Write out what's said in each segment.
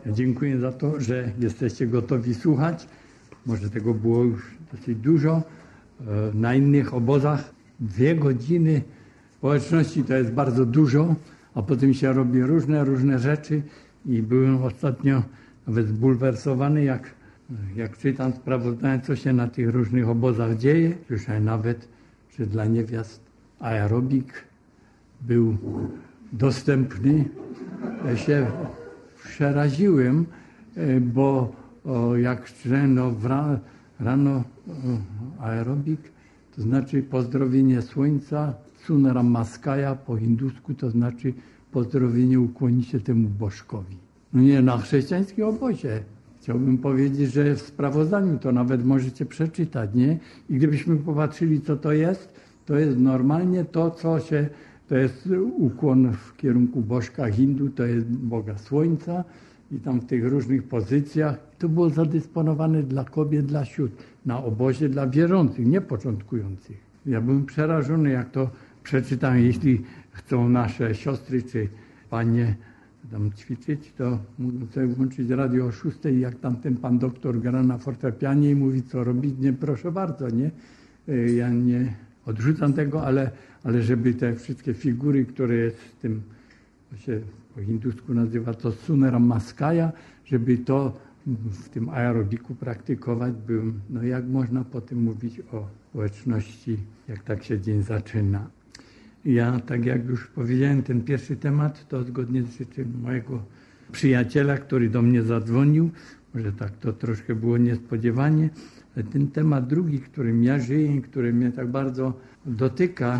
Ja dziękuję za to, że jesteście gotowi słuchać. Może tego było już dosyć dużo. Na innych obozach 2 godziny społeczności to jest bardzo dużo, a potem się robi różne rzeczy i byłem ostatnio nawet zbulwersowany, jak czytam sprawozdania, co się na tych różnych obozach dzieje. Słyszałem nawet, że dla niewiast aerobik był dostępny. Ja się przeraziłem, bo jak rano aerobik, to znaczy pozdrowienie słońca, Sunara Maskaja po hindusku, to znaczy pozdrowienie, ukłonić się temu bożkowi. No nie, na chrześcijańskim obozie. Chciałbym powiedzieć, że w sprawozdaniu to nawet możecie przeczytać, nie? I gdybyśmy popatrzyli, co to jest normalnie to jest ukłon w kierunku bożka Hindu, to jest Boga Słońca i tam w tych różnych pozycjach. To było zadysponowane dla kobiet, dla sióstr, na obozie dla wierzących, nie początkujących. Ja byłem przerażony, jak to przeczytałem. Jeśli chcą nasze siostry czy panie tam ćwiczyć, to mogą sobie włączyć radio o 6, jak tam ten pan doktor gra na fortepianie i mówi, co robić. Nie, proszę bardzo, nie? Ja nie odrzucam tego, ale żeby te wszystkie figury, które jest w tym, to się po hindusku nazywa to Sunara Maskaja, żeby to w tym aerobiku praktykować, no jak można potem mówić o społeczności, jak tak się dzień zaczyna. Ja, tak jak już powiedziałem, ten pierwszy temat, to zgodnie z życzeniem mojego przyjaciela, który do mnie zadzwonił, może tak to troszkę było niespodziewanie, ale ten temat drugi, którym ja żyję, który mnie tak bardzo dotyka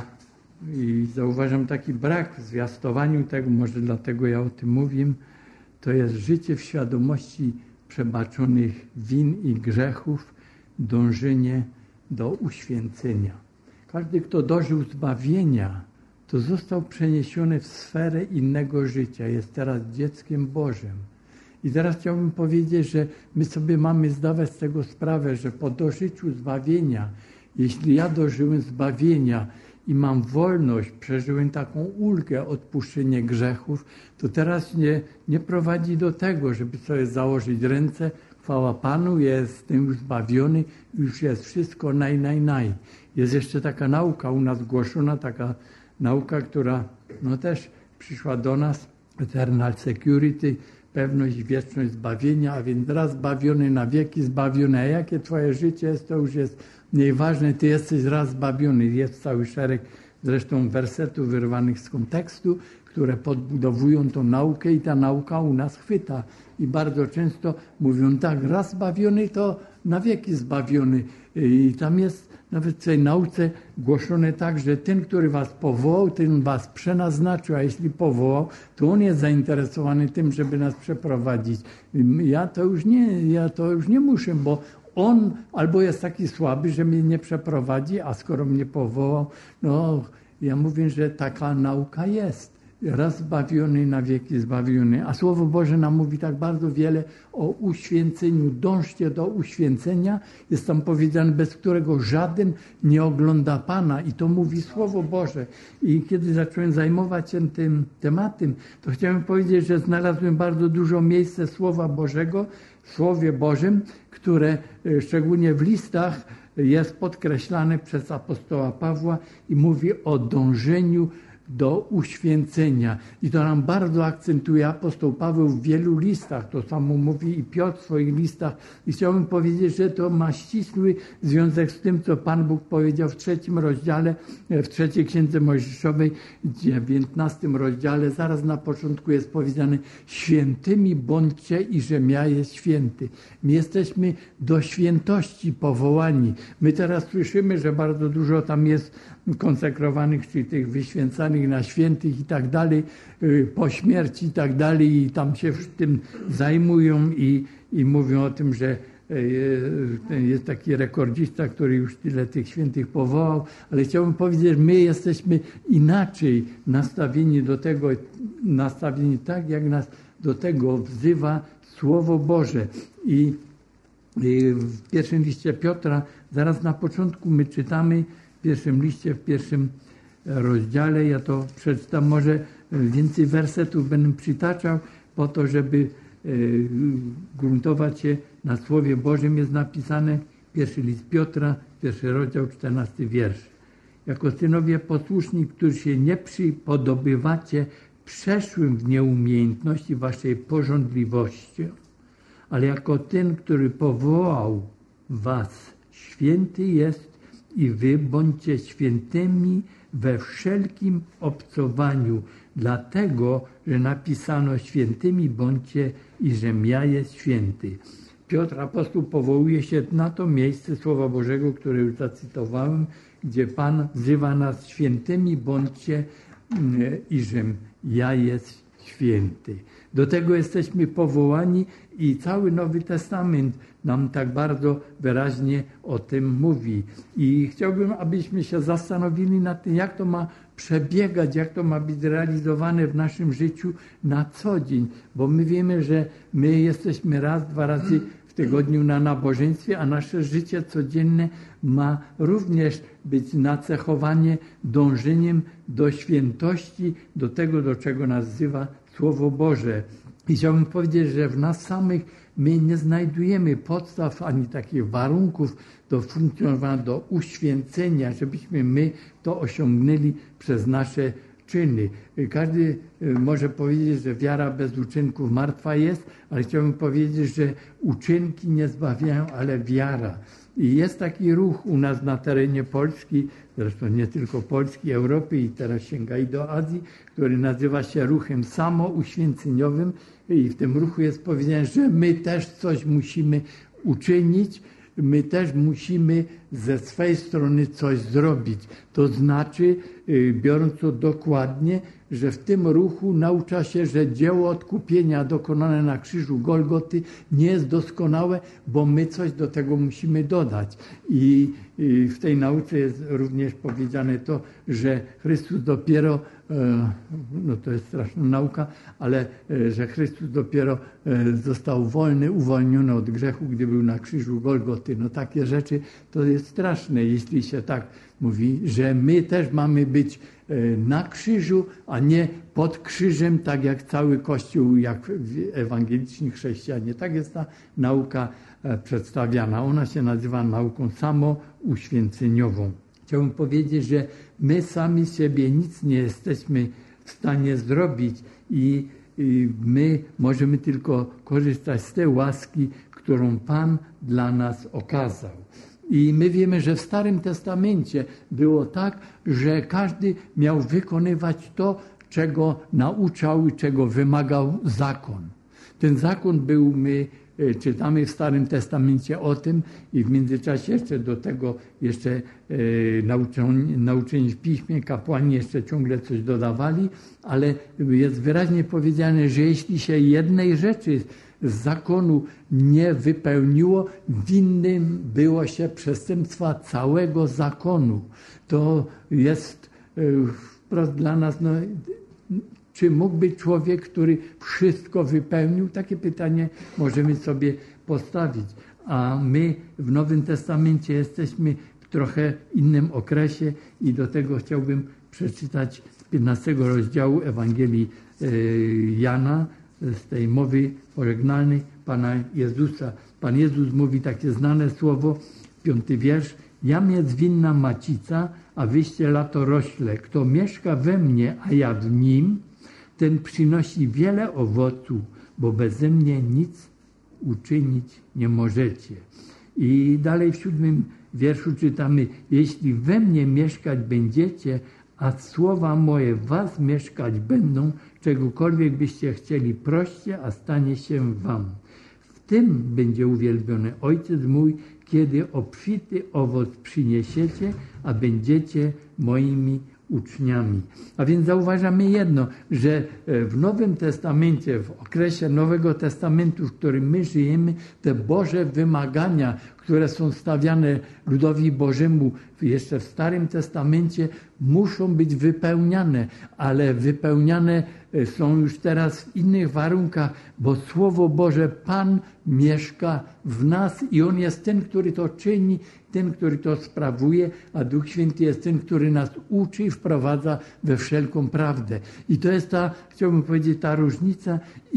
i zauważam taki brak w zwiastowaniu tego, może dlatego ja o tym mówię, to jest życie w świadomości przebaczonych win i grzechów, dążenie do uświęcenia. Każdy, kto dożył zbawienia, to został przeniesiony w sferę innego życia, jest teraz dzieckiem Bożym. I teraz chciałbym powiedzieć, że my sobie mamy zdawać z tego sprawę, że po dożyciu zbawienia, jeśli ja dożyłem zbawienia i mam wolność, przeżyłem taką ulgę, odpuszczenie grzechów, to teraz nie prowadzi do tego, żeby sobie założyć ręce, chwała Panu, jestem już zbawiony, już jest wszystko naj. Jest jeszcze taka nauka u nas głoszona, taka nauka, która też przyszła do nas, Eternal Security, pewność i wieczność zbawienia, a więc raz zbawiony, na wieki zbawiony. A jakie twoje życie jest, to już jest nieważne, ty jesteś raz zbawiony. Jest cały szereg zresztą wersetów wyrwanych z kontekstu, które podbudowują tą naukę i ta nauka u nas chwyta. I bardzo często mówią tak, raz zbawiony, to na wieki zbawiony. I tam jest nawet w tej nauce głoszone tak, że ten, który was powołał, ten was przenaznaczył, a jeśli powołał, to on jest zainteresowany tym, żeby nas przeprowadzić. Ja to już nie muszę, bo on albo jest taki słaby, że mnie nie przeprowadzi, a skoro mnie powołał, no ja mówię, że taka nauka jest. Raz zbawiony, na wieki zbawiony. A Słowo Boże nam mówi tak bardzo wiele o uświęceniu. Dążcie do uświęcenia. Jest tam powiedziane, bez którego żaden nie ogląda Pana. I to mówi Słowo Boże. I kiedy zacząłem zajmować się tym tematem, to chciałem powiedzieć, że znalazłem bardzo dużo miejsca Słowa Bożego, w Słowie Bożym, które szczególnie w listach jest podkreślane przez apostoła Pawła i mówi o dążeniu do uświęcenia. I to nam bardzo akcentuje apostoł Paweł w wielu listach. To samo mówi i Piotr w swoich listach. I chciałbym powiedzieć, że to ma ścisły związek z tym, co Pan Bóg powiedział w 3 rozdziale, w 3 Księdze Mojżeszowej, 19 rozdziale. Zaraz na początku jest powiedziane: świętymi bądźcie i żem ja jest święty. My jesteśmy do świętości powołani. My teraz słyszymy, że bardzo dużo tam jest konsekrowanych, czyli tych wyświęcanych na świętych i tak dalej, po śmierci i tak dalej, i tam się tym zajmują i mówią o tym, że jest taki rekordzista, który już tyle tych świętych powołał, ale chciałbym powiedzieć, że my jesteśmy inaczej nastawieni do tego, nastawieni tak, jak nas do tego wzywa Słowo Boże. I w pierwszym liście Piotra, zaraz na początku my czytamy, w pierwszym liście, w 1 rozdziale, ja to przeczytam, może więcej wersetów będę przytaczał, po to, żeby gruntować się na Słowie Bożym. Jest napisane, 1 list Piotra, 1 rozdział, 14 wiersz. Jako synowie posłuszni, którzy się nie przypodobywacie przeszłym w nieumiejętności waszej pożądliwości, ale jako ten, który powołał was, święty jest i wy bądźcie świętymi we wszelkim obcowaniu, dlatego, że napisano świętymi bądźcie i żem ja jest święty. Piotr apostoł powołuje się na to miejsce Słowa Bożego, które już zacytowałem, gdzie Pan wzywa nas świętymi bądźcie i żem ja jest święty. Do tego jesteśmy powołani i cały Nowy Testament nam tak bardzo wyraźnie o tym mówi. I chciałbym, abyśmy się zastanowili nad tym, jak to ma przebiegać, jak to ma być realizowane w naszym życiu na co dzień, bo my wiemy, że my jesteśmy raz, 2 razy w tygodniu na nabożeństwie, a nasze życie codzienne ma również być nacechowane dążeniem do świętości, do tego, do czego nas wzywa Słowo Boże. I chciałbym powiedzieć, że w nas samych my nie znajdujemy podstaw ani takich warunków do funkcjonowania, do uświęcenia, żebyśmy my to osiągnęli przez nasze czyny. Każdy może powiedzieć, że wiara bez uczynków martwa jest, ale chciałbym powiedzieć, że uczynki nie zbawiają, ale wiara. I jest taki ruch u nas na terenie Polski, zresztą nie tylko Polski, Europy i teraz sięga i do Azji, który nazywa się ruchem samouświęceniowym i w tym ruchu jest powiedziane, że my też coś musimy uczynić, my też musimy ze swej strony coś zrobić. To znaczy, biorąc to dokładnie, że w tym ruchu naucza się, że dzieło odkupienia dokonane na krzyżu Golgoty nie jest doskonałe, bo my coś do tego musimy dodać. I w tej nauce jest również powiedziane to, że Chrystus dopiero, no to jest straszna nauka, ale że Chrystus dopiero został wolny, uwolniony od grzechu, gdy był na krzyżu Golgoty. No takie rzeczy to jest straszne, jeśli się tak mówi, że my też mamy być na krzyżu, a nie pod krzyżem, tak jak cały Kościół, jak ewangeliczni chrześcijanie. Tak jest ta nauka przedstawiana. Ona się nazywa nauką samouświęceniową. Chciałbym powiedzieć, że my sami siebie nic nie jesteśmy w stanie zrobić i my możemy tylko korzystać z tej łaski, którą Pan dla nas okazał. I my wiemy, że w Starym Testamencie było tak, że każdy miał wykonywać to, czego nauczał i czego wymagał zakon. Ten zakon był, my czytamy w Starym Testamencie o tym i w międzyczasie jeszcze do tego jeszcze nauczeni w Piśmie, kapłani jeszcze ciągle coś dodawali, ale jest wyraźnie powiedziane, że jeśli się jednej rzeczy z zakonu nie wypełniło, winnym było się przestępstwa całego zakonu. To jest wprost dla nas, no, czy mógł być człowiek, który wszystko wypełnił? Takie pytanie możemy sobie postawić. A my w Nowym Testamencie jesteśmy w trochę innym okresie i do tego chciałbym przeczytać z 15 rozdziału Ewangelii Jana, z tej mowy pożegnalnej Pana Jezusa. Pan Jezus mówi takie znane słowo, 5 wiersz. Jam jest winna macica, a wyście latorośle. Kto mieszka we mnie, a ja w nim, ten przynosi wiele owocu, bo beze mnie nic uczynić nie możecie. I dalej w 7 wierszu czytamy, jeśli we mnie mieszkać będziecie, a słowa moje w was mieszkać będą, czegokolwiek byście chcieli, proście, a stanie się wam. W tym będzie uwielbiony Ojciec mój, kiedy obfity owoc przyniesiecie, a będziecie moimi uczniami. A więc zauważamy jedno, że w Nowym Testamencie, w okresie Nowego Testamentu, w którym my żyjemy, te Boże wymagania, które są stawiane ludowi Bożemu jeszcze w Starym Testamencie, muszą być wypełniane, ale wypełniane są już teraz w innych warunkach, bo Słowo Boże, Pan mieszka w nas i On jest ten, który to czyni, ten, który to sprawuje, a Duch Święty jest ten, który nas uczy i wprowadza we wszelką prawdę. I to jest ta, chciałbym powiedzieć, ta różnica i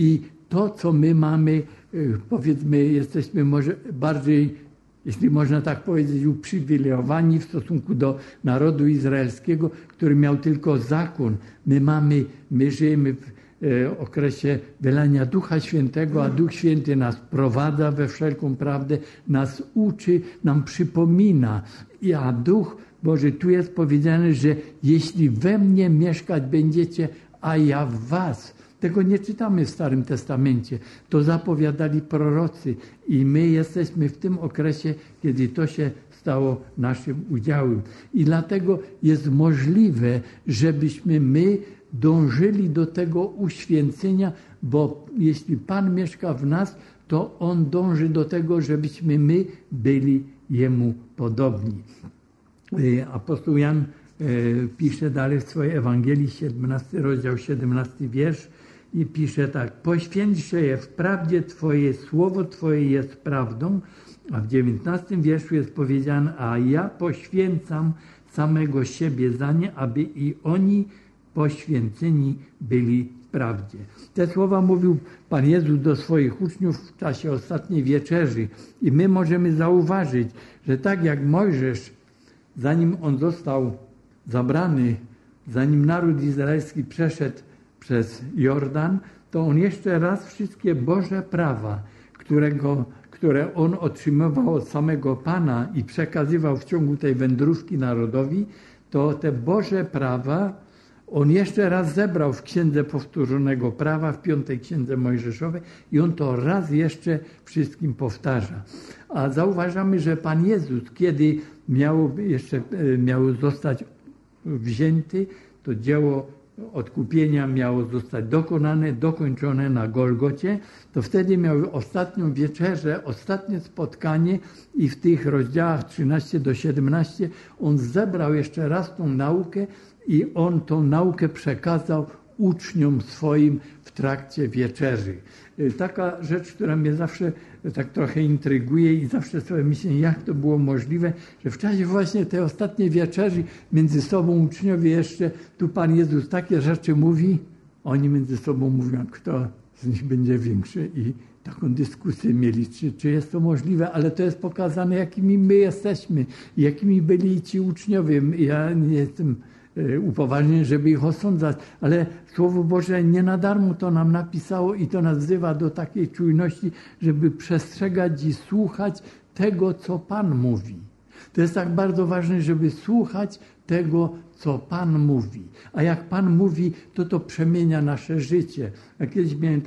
to, co my mamy, powiedzmy, jesteśmy może bardziej, jeśli można tak powiedzieć, uprzywilejowani w stosunku do narodu izraelskiego, który miał tylko zakon. My żyjemy w okresie wylania Ducha Świętego, a Duch Święty nas prowadza we wszelką prawdę, nas uczy, nam przypomina. A Duch Boży, tu jest powiedziane, że jeśli we mnie mieszkać będziecie, a ja w was. Tego nie czytamy w Starym Testamencie. To zapowiadali prorocy i my jesteśmy w tym okresie, kiedy to się stało naszym udziałem. I dlatego jest możliwe, żebyśmy my dążyli do tego uświęcenia, bo jeśli Pan mieszka w nas, to On dąży do tego, żebyśmy my byli Jemu podobni. Apostoł Jan pisze dalej w swojej Ewangelii, 17 rozdział, 17 wiersz i pisze tak: poświęćże je w prawdzie Twoje, słowo Twoje jest prawdą, a w 19 wierszu jest powiedziane: a ja poświęcam samego siebie za nie, aby i oni poświęceni byli w prawdzie. Te słowa mówił Pan Jezus do swoich uczniów w czasie ostatniej wieczerzy i my możemy zauważyć, że tak jak Mojżesz, zanim on został zabrany, zanim naród izraelski przeszedł przez Jordan, to on jeszcze raz wszystkie Boże prawa, które on otrzymywał od samego Pana i przekazywał w ciągu tej wędrówki narodowi, to te Boże prawa on jeszcze raz zebrał w Księdze Powtórzonego Prawa, w 5 Księdze Mojżeszowej i on to raz jeszcze wszystkim powtarza. A zauważamy, że Pan Jezus, kiedy miał zostać wzięty, to dzieło odkupienia miało zostać dokończone na Golgocie, to wtedy miał ostatnią wieczerzę, ostatnie spotkanie i w tych rozdziałach 13 do 17 on zebrał jeszcze raz tą naukę i on tą naukę przekazał uczniom swoim w trakcie wieczerzy. Taka rzecz, która mnie zawsze tak trochę intryguje i zawsze sobie myślę, jak to było możliwe, że w czasie właśnie tej ostatniej wieczerzy między sobą uczniowie jeszcze, tu Pan Jezus takie rzeczy mówi, oni między sobą mówią, kto z nich będzie większy i taką dyskusję mieli, czy jest to możliwe, ale to jest pokazane, jakimi my jesteśmy, jakimi byli ci uczniowie. Ja nie jestem upoważnień, żeby ich osądzać, ale Słowo Boże nie na darmo to nam napisało i to nas wzywa do takiej czujności, żeby przestrzegać i słuchać tego, co Pan mówi. To jest tak bardzo ważne, żeby słuchać tego, co Pan mówi. A jak Pan mówi, to przemienia nasze życie. Ja kiedyś miałem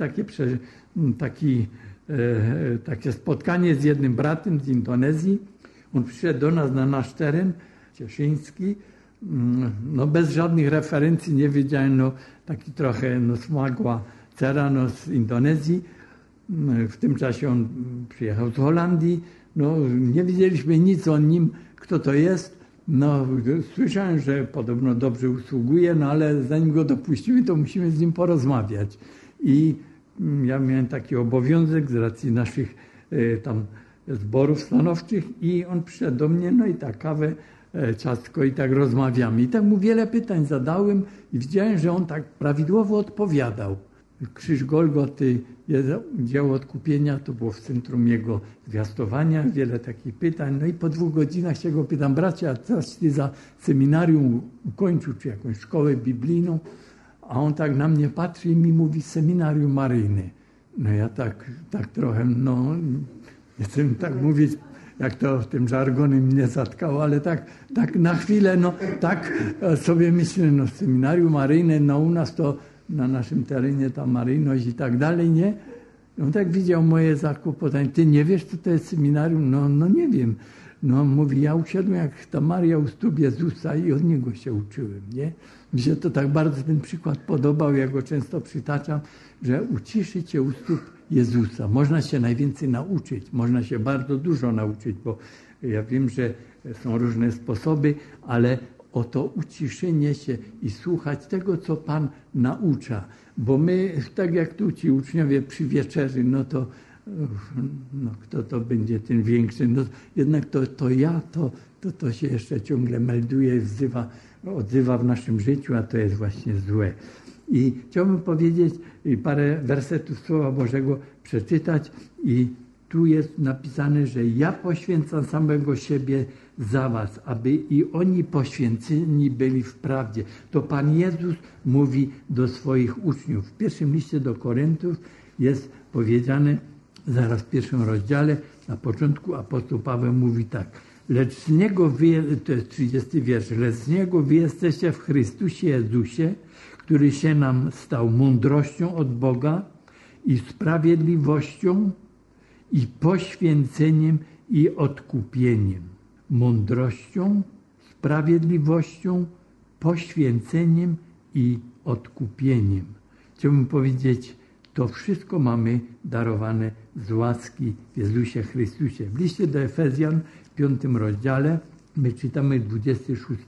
takie spotkanie z jednym bratem z Indonezji. On przyszedł do nas na nasz teren cieszyński. Bez żadnych referencji, nie wiedziałem, taki trochę smagła cera z Indonezji. W tym czasie on przyjechał z Holandii. Nie wiedzieliśmy nic o nim, kto to jest. Słyszałem, że podobno dobrze usługuje, ale zanim go dopuścimy, to musimy z nim porozmawiać. I ja miałem taki obowiązek z racji naszych tam zborów stanowczych i on przyszedł do mnie, i tak kawę, ciastko i tak rozmawiamy. I tak mu wiele pytań zadałem i widziałem, że on tak prawidłowo odpowiadał. Krzyż Golgoty, dzieło odkupienia, to było w centrum jego zwiastowania, wiele takich pytań. I po 2 godzinach się go pytam: bracie, a coś ty za seminarium ukończył, czy jakąś szkołę biblijną? A on tak na mnie patrzy i mi mówi: seminarium maryjne. Ja tak trochę, nie chcę tak mówić, jak to w tym żargonie mnie zatkało, ale tak na chwilę, tak sobie myślę, seminarium maryjne, u nas to na naszym terenie ta maryjność i tak dalej, nie? On tak widział moje zakłopotanie: ty nie wiesz, co to jest seminarium? Nie wiem. Mówi: ja usiadłem jak ta Maria u stóp Jezusa i od niego się uczyłem, nie? Mi się to tak bardzo ten przykład podobał, ja go często przytaczam, że uciszy cię u stóp Jezusa. Można się najwięcej nauczyć, można się bardzo dużo nauczyć, bo ja wiem, że są różne sposoby, ale o to uciszenie się i słuchać tego, co Pan naucza. Bo my, tak jak tu ci uczniowie przy wieczerzy, kto to będzie ten większy? Jednak to się jeszcze ciągle melduje, odzywa w naszym życiu, a to jest właśnie złe. I chciałbym powiedzieć parę wersetów Słowa Bożego przeczytać i tu jest napisane, że ja poświęcam samego siebie za was, aby i oni poświęceni byli w prawdzie. To Pan Jezus mówi do swoich uczniów. W pierwszym liście do Koryntów jest powiedziane, zaraz w pierwszym rozdziale, na początku apostoł Paweł mówi tak. Lecz z Niego wy, to jest 30 wiersz, lecz z Niego wy jesteście w Chrystusie Jezusie, który się nam stał mądrością od Boga i sprawiedliwością i poświęceniem i odkupieniem. Mądrością, sprawiedliwością, poświęceniem i odkupieniem. Chciałbym powiedzieć, to wszystko mamy darowane z łaski w Jezusie Chrystusie. W liście do Efezjan w 5 rozdziale my czytamy 26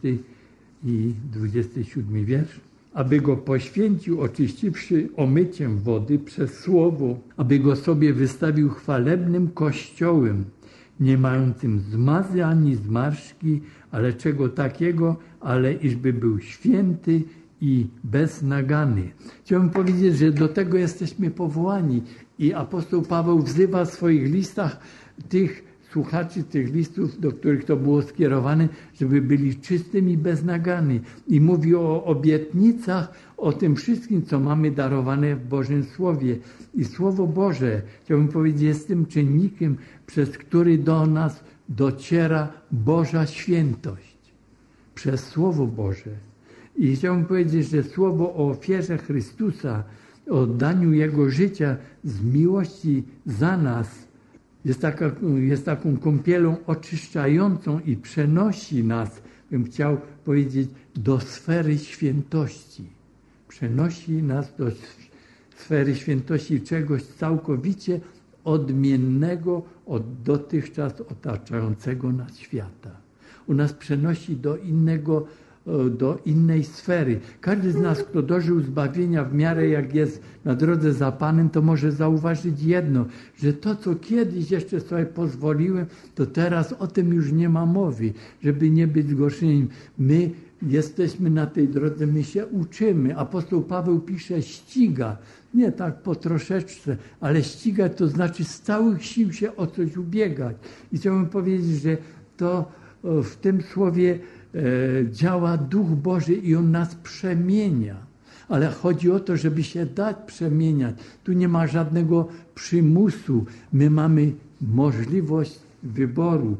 i 27 wiersz. Aby go poświęcił, oczyściwszy omyciem wody przez słowo, aby go sobie wystawił chwalebnym kościołem, nie mającym zmazy ani zmarszczki, ale czego takiego, ale iżby był święty i beznagany. Chciałbym powiedzieć, że do tego jesteśmy powołani i apostoł Paweł wzywa w swoich listach tych słuchaczy tych listów, do których to było skierowane, żeby byli czystymi, beznagani. I mówi o obietnicach, o tym wszystkim, co mamy darowane w Bożym Słowie. I Słowo Boże, chciałbym powiedzieć, jest tym czynnikiem, przez który do nas dociera Boża świętość. Przez Słowo Boże. I chciałbym powiedzieć, że słowo o ofierze Chrystusa, o oddaniu Jego życia z miłości za nas, jest taką kąpielą oczyszczającą i przenosi nas, bym chciał powiedzieć, do sfery świętości. Przenosi nas do sfery świętości czegoś całkowicie odmiennego od dotychczas otaczającego nas świata. U nas przenosi do innej sfery. Każdy z nas, kto dożył zbawienia w miarę jak jest na drodze za Panem, to może zauważyć jedno, że to, co kiedyś jeszcze sobie pozwoliłem, to teraz o tym już nie ma mowy, żeby nie być zgorszeniem. My jesteśmy na tej drodze, my się uczymy. Apostoł Paweł pisze, ściga. Nie tak po troszeczce, ale ścigać to znaczy z całych sił się o coś ubiegać. I chciałbym powiedzieć, że to w tym słowie działa Duch Boży i On nas przemienia. Ale chodzi o to, żeby się dać przemieniać. Tu nie ma żadnego przymusu. My mamy możliwość wyboru.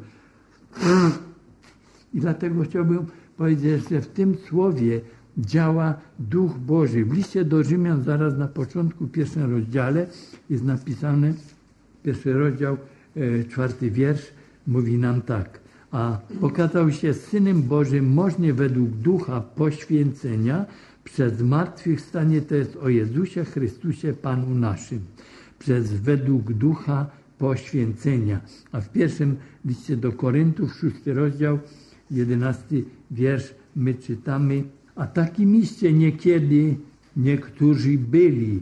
I dlatego chciałbym powiedzieć, że w tym słowie działa Duch Boży. W liście do Rzymian, zaraz na początku, w pierwszym rozdziale jest napisane, pierwszy rozdział, 4 wiersz, mówi nam tak. A okazał się Synem Bożym możnie według Ducha poświęcenia przez zmartwychwstanie, to jest o Jezusie Chrystusie Panu naszym. Przez według Ducha poświęcenia. A w pierwszym liście do Koryntów, 6 rozdział, 11 wiersz, my czytamy: a takimiście niekiedy niektórzy byli,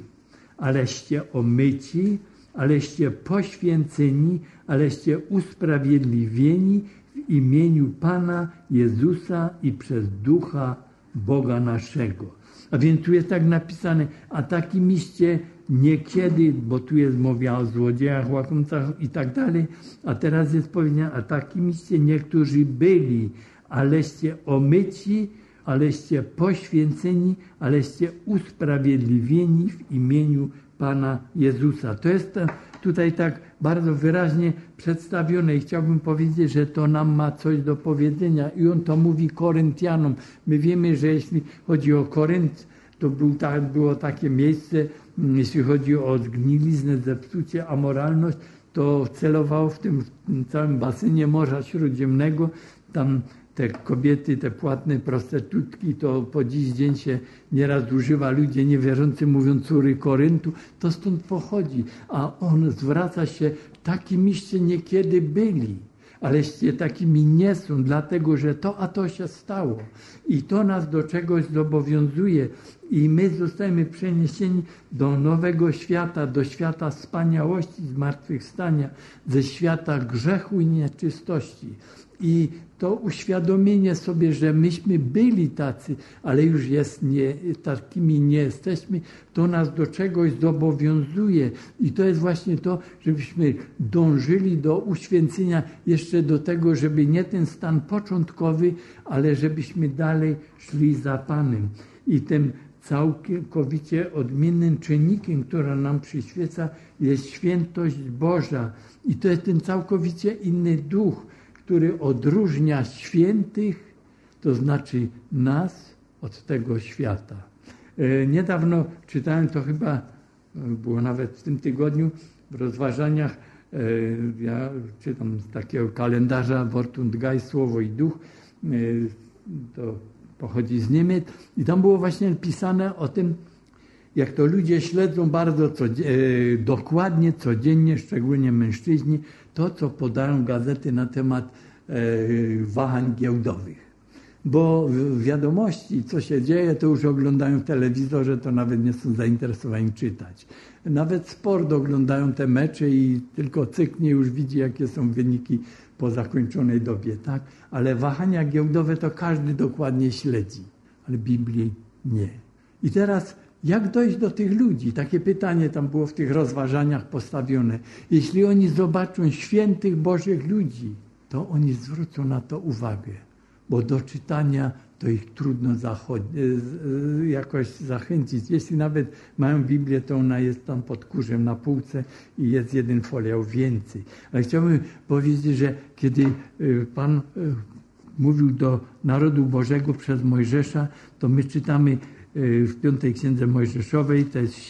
aleście omyci, aleście poświęceni, aleście usprawiedliwieni w imieniu Pana Jezusa i przez Ducha Boga naszego. A więc tu jest tak napisane, a takimiście niekiedy, bo tu jest mowa o złodziejach, łakomcach i tak dalej, a teraz jest powiedziane, a takimiście niektórzy byli, aleście omyci, aleście poświęceni, aleście usprawiedliwieni w imieniu Pana Jezusa. To jest tutaj tak bardzo wyraźnie przedstawione i chciałbym powiedzieć, że to nam ma coś do powiedzenia i on to mówi Koryntianom. My wiemy, że jeśli chodzi o Korynt, to było takie miejsce, jeśli chodzi o zgniliznę, zepsucie, amoralność, to celowało w tym całym basenie Morza Śródziemnego. Tam te kobiety, te płatne prostytutki, to po dziś dzień się nieraz używa, ludzie niewierzący mówią córy Koryntu, to stąd pochodzi. A on zwraca się, takimiście niekiedy byli, aleście takimi nie są, dlatego że to się stało. I to nas do czegoś zobowiązuje. I my zostajemy przeniesieni do nowego świata, do świata wspaniałości, zmartwychwstania, ze świata grzechu i nieczystości. I to uświadomienie sobie, że myśmy byli tacy, ale już takimi nie jesteśmy, to nas do czegoś zobowiązuje. I to jest właśnie to, żebyśmy dążyli do uświęcenia, jeszcze do tego, żeby nie ten stan początkowy, ale żebyśmy dalej szli za Panem. I tym całkowicie odmiennym czynnikiem, który nam przyświeca, jest świętość Boża. I to jest ten całkowicie inny duch, który odróżnia świętych, to znaczy nas, od tego świata. Niedawno czytałem, to chyba było nawet w tym tygodniu, w rozważaniach, ja czytam z takiego kalendarza Wort und Geist, Słowo i Duch, to pochodzi z Niemiec, i tam było właśnie pisane o tym, jak to ludzie śledzą bardzo dokładnie, codziennie, szczególnie mężczyźni, to, co podają gazety na temat wahań giełdowych. Bo wiadomości, co się dzieje, to już oglądają w telewizorze, to nawet nie są zainteresowani czytać. Nawet sport oglądają te mecze i tylko cyknie już widzi, jakie są wyniki po zakończonej dobie, tak? Ale wahania giełdowe to każdy dokładnie śledzi, ale Biblii nie. I teraz jak dojść do tych ludzi? Takie pytanie tam było w tych rozważaniach postawione. Jeśli oni zobaczą świętych Bożych ludzi, to oni zwrócą na to uwagę, bo do czytania to ich trudno jakoś zachęcić. Jeśli nawet mają Biblię, to ona jest tam pod kurzem na półce i jest jeden foliał więcej. Ale chciałbym powiedzieć, że kiedy Pan mówił do narodu Bożego przez Mojżesza, to my czytamy w 5 Księdze Mojżeszowej, to jest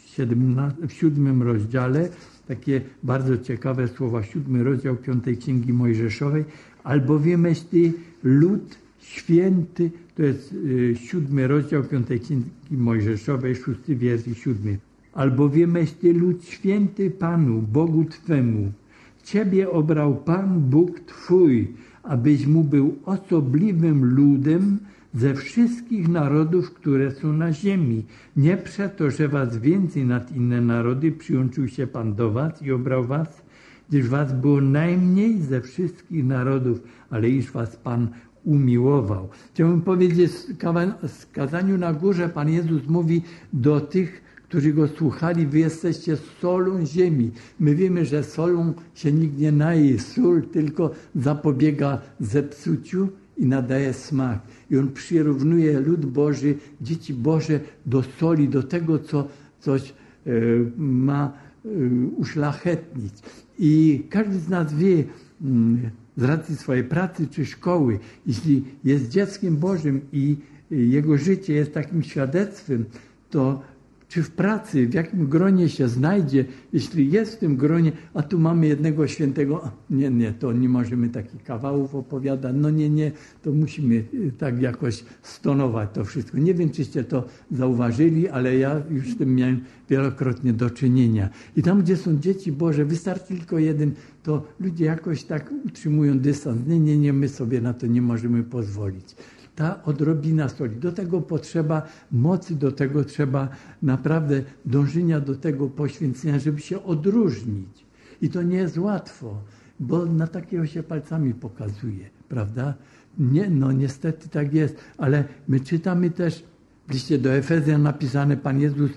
w 7 rozdziale, takie bardzo ciekawe słowa, 7 rozdział 5 Księgi Mojżeszowej, albowiemeś Ty lud święty, to jest 7 rozdział 5 Księgi Mojżeszowej, 6 wiersz i 7. Albowiemeś Ty lud święty Panu, Bogu Twemu. Ciebie obrał Pan Bóg Twój, abyś Mu był osobliwym ludem ze wszystkich narodów, które są na ziemi. Nie przeto, że was więcej nad inne narody przyłączył się Pan do was i obrał was, gdyż was było najmniej ze wszystkich narodów, ale iż was Pan umiłował. Chciałbym powiedzieć, w kazaniu na górze Pan Jezus mówi do tych, którzy Go słuchali, wy jesteście solą ziemi. My wiemy, że solą się nikt nie naje. Sól tylko zapobiega zepsuciu i nadaje smak. I On przyrównuje lud Boży, dzieci Boże do soli, do tego, co coś ma uszlachetnić. I każdy z nas wie, z racji swojej pracy czy szkoły, jeśli jest dzieckiem Bożym i jego życie jest takim świadectwem, to czy w pracy, w jakim gronie się znajdzie, jeśli jest w tym gronie, a tu mamy jednego świętego, nie, to nie możemy takich kawałów opowiadać, no nie, to musimy tak jakoś stonować to wszystko. Nie wiem, czyście to zauważyli, ale ja już z tym miałem wielokrotnie do czynienia. I tam, gdzie są dzieci Boże, wystarczy tylko jeden, to ludzie jakoś tak utrzymują dystans. Nie, my sobie na to nie możemy pozwolić. Ta odrobina soli. Do tego potrzeba mocy, do tego trzeba naprawdę dążenia do tego poświęcenia, żeby się odróżnić. I to nie jest łatwo, bo na takiego się palcami pokazuje, prawda? Nie, no niestety tak jest, ale my czytamy też w liście do Efezjan napisane, Pan Jezus,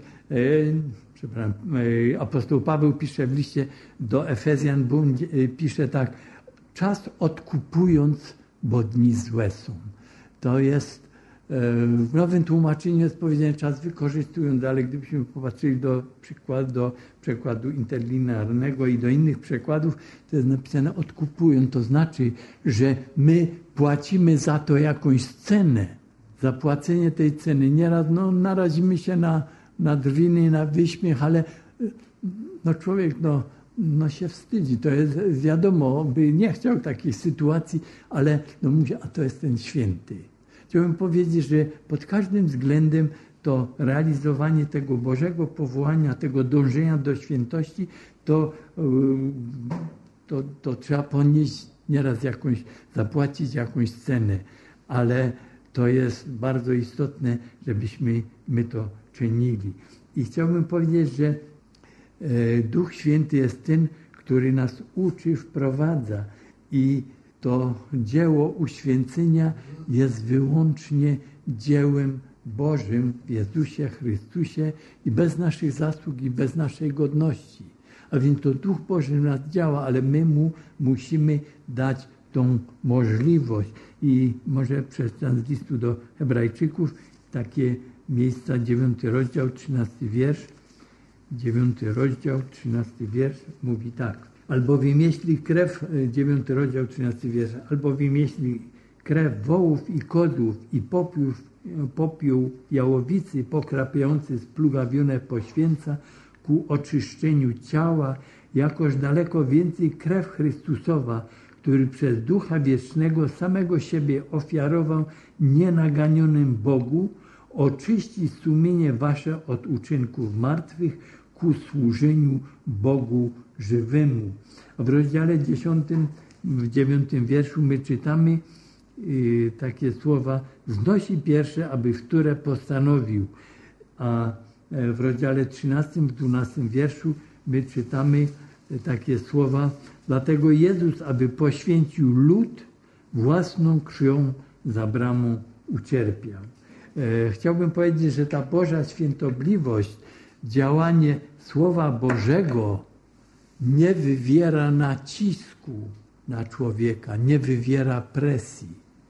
apostoł Paweł pisze w liście do Efezjan, pisze tak, czas odkupując, bo dni złe są. To jest, w nowym tłumaczeniu jest powiedziane, czas wykorzystując, ale gdybyśmy popatrzyli do przekładu interlinearnego i do innych przekładów, to jest napisane odkupując, to znaczy, że my płacimy za to jakąś cenę. Zapłacenie tej ceny. Nieraz narazimy się na drwiny, na wyśmiech, ale człowiek się wstydzi. To jest wiadomo, by nie chciał takiej sytuacji, ale mówi, a to jest ten święty. Chciałbym powiedzieć, że pod każdym względem to realizowanie tego Bożego powołania, tego dążenia do świętości, to trzeba ponieść nieraz zapłacić jakąś cenę, ale to jest bardzo istotne, żebyśmy my to czynili. I chciałbym powiedzieć, że Duch Święty jest tym, który nas uczy, wprowadza i to dzieło uświęcenia jest wyłącznie dziełem Bożym w Jezusie Chrystusie i bez naszych zasług i bez naszej godności. A więc to Duch Boży w nas działa, ale my Mu musimy dać tą możliwość. I może przeczytam z listu do Hebrajczyków takie miejsca, 9 rozdział, 13 wiersz. 9 rozdział, 13 wiersz mówi tak. Albowiem jeśli krew, 9 rozdział, 13 wiersz, albowiem jeśli krew wołów i kozłów i popiół jałowicy pokrapiający splugawione poświęca ku oczyszczeniu ciała, jakoż daleko więcej krew Chrystusowa, który przez Ducha Wiecznego samego siebie ofiarował nienaganionym Bogu, oczyści sumienie wasze od uczynków martwych ku służeniu Bogu żywemu. W rozdziale 10, w 9 wierszu my czytamy takie słowa: znosi pierwsze, aby wtóre postanowił. A w rozdziale 13, w 12 wierszu my czytamy takie słowa: dlatego Jezus, aby poświęcił lud, własną krwią za bramą ucierpiał. Chciałbym powiedzieć, że ta Boża świętobliwość, działanie Słowa Bożego nie wywiera nacisku na człowieka, nie wywiera presji,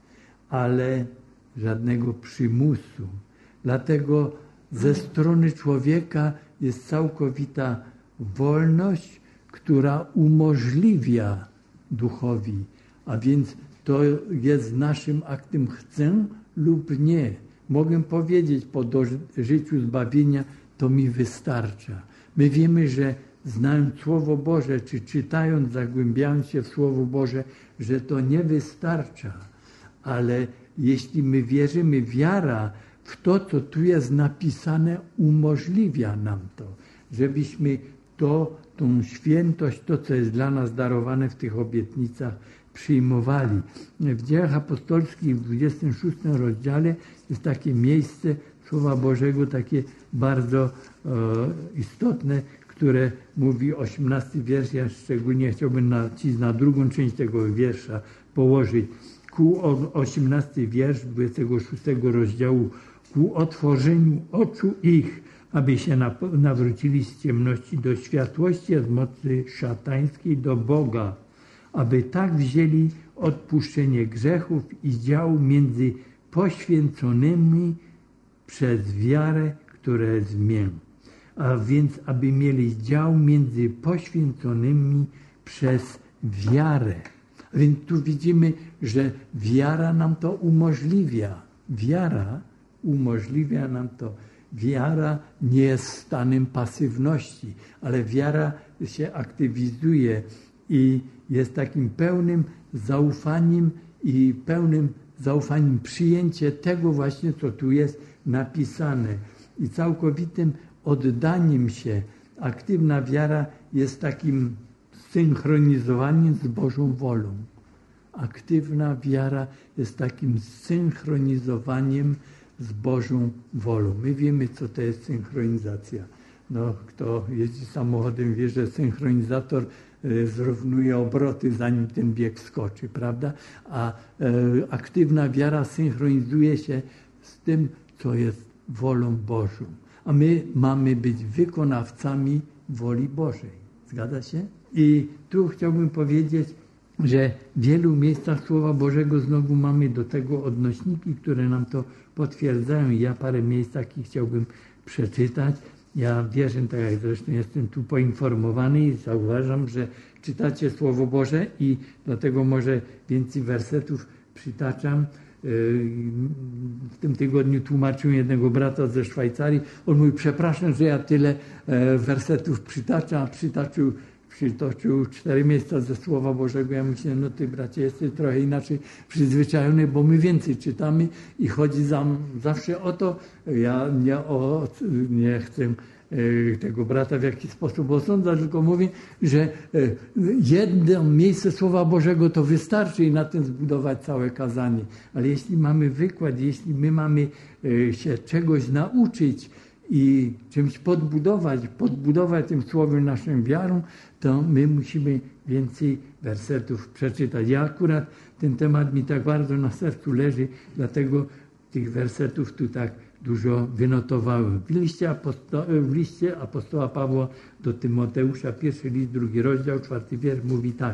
ale żadnego przymusu. Dlatego ze strony człowieka jest całkowita wolność, która umożliwia duchowi, a więc to jest naszym aktem chcę lub nie. Mogę powiedzieć po dożyciu zbawienia, to mi wystarcza. My wiemy, że znając Słowo Boże, czy czytając, zagłębiając się w Słowo Boże, że to nie wystarcza. Ale jeśli my wierzymy, wiara w to, co tu jest napisane, umożliwia nam to, żebyśmy tą świętość, to, co jest dla nas darowane w tych obietnicach, przyjmowali. W Dziejach Apostolskich w 26 rozdziale jest takie miejsce Słowa Bożego, takie bardzo istotne, które mówi 18 wiersz. Ja szczególnie chciałbym nacisnąć na drugą część tego wiersza położyć. Ku 18 wiersz 26 rozdziału, ku otworzeniu oczu ich, aby się nawrócili z ciemności do światłości, z mocy szatańskiej do Boga, aby tak wzięli odpuszczenie grzechów i działu między poświęconymi przez wiarę, która jest w mnie. A więc, aby mieli dział między poświęconymi przez wiarę. A więc tu widzimy, że wiara nam to umożliwia. Wiara umożliwia nam to. Wiara nie jest stanem pasywności, ale wiara się aktywizuje i jest takim pełnym zaufaniem przyjęcie tego właśnie, co tu jest napisane. I całkowitym oddaniem się. Aktywna wiara jest takim synchronizowaniem z Bożą wolą. Aktywna wiara jest takim synchronizowaniem z Bożą wolą. My wiemy, co to jest synchronizacja. No, kto jeździ samochodem, wie, że synchronizator zrównuje obroty, zanim ten bieg skoczy, prawda? A aktywna wiara synchronizuje się z tym, co jest wolą Bożą. A my mamy być wykonawcami woli Bożej. Zgadza się? I tu chciałbym powiedzieć, że w wielu miejscach Słowa Bożego znowu mamy do tego odnośniki, które nam to potwierdzają. Ja parę miejsc takich chciałbym przeczytać. Ja wierzę, tak jak zresztą jestem tu poinformowany i zauważam, że czytacie Słowo Boże i dlatego może więcej wersetów przytaczam. W tym tygodniu tłumaczyłem jednego brata ze Szwajcarii. On mówi, przepraszam, że ja tyle wersetów przytaczam, przytoczył 4 miejsca ze Słowa Bożego. Ja myślę, no ty bracie jesteś trochę inaczej przyzwyczajony, bo my więcej czytamy i chodzi zawsze o to, ja nie chcę tego brata w jakiś sposób osądzać, tylko mówię, że jedno miejsce Słowa Bożego to wystarczy i na tym zbudować całe kazanie. Ale jeśli mamy wykład, jeśli my mamy się czegoś nauczyć i czymś podbudować tym słowem naszą wiarą, to my musimy więcej wersetów przeczytać. Ja akurat ten temat mi tak bardzo na sercu leży, dlatego tych wersetów tu tak dużo wynotowałem. W liście apostoła Pawła do Tymoteusza, 1 list, 2 rozdział, 4 wiersz mówi tak.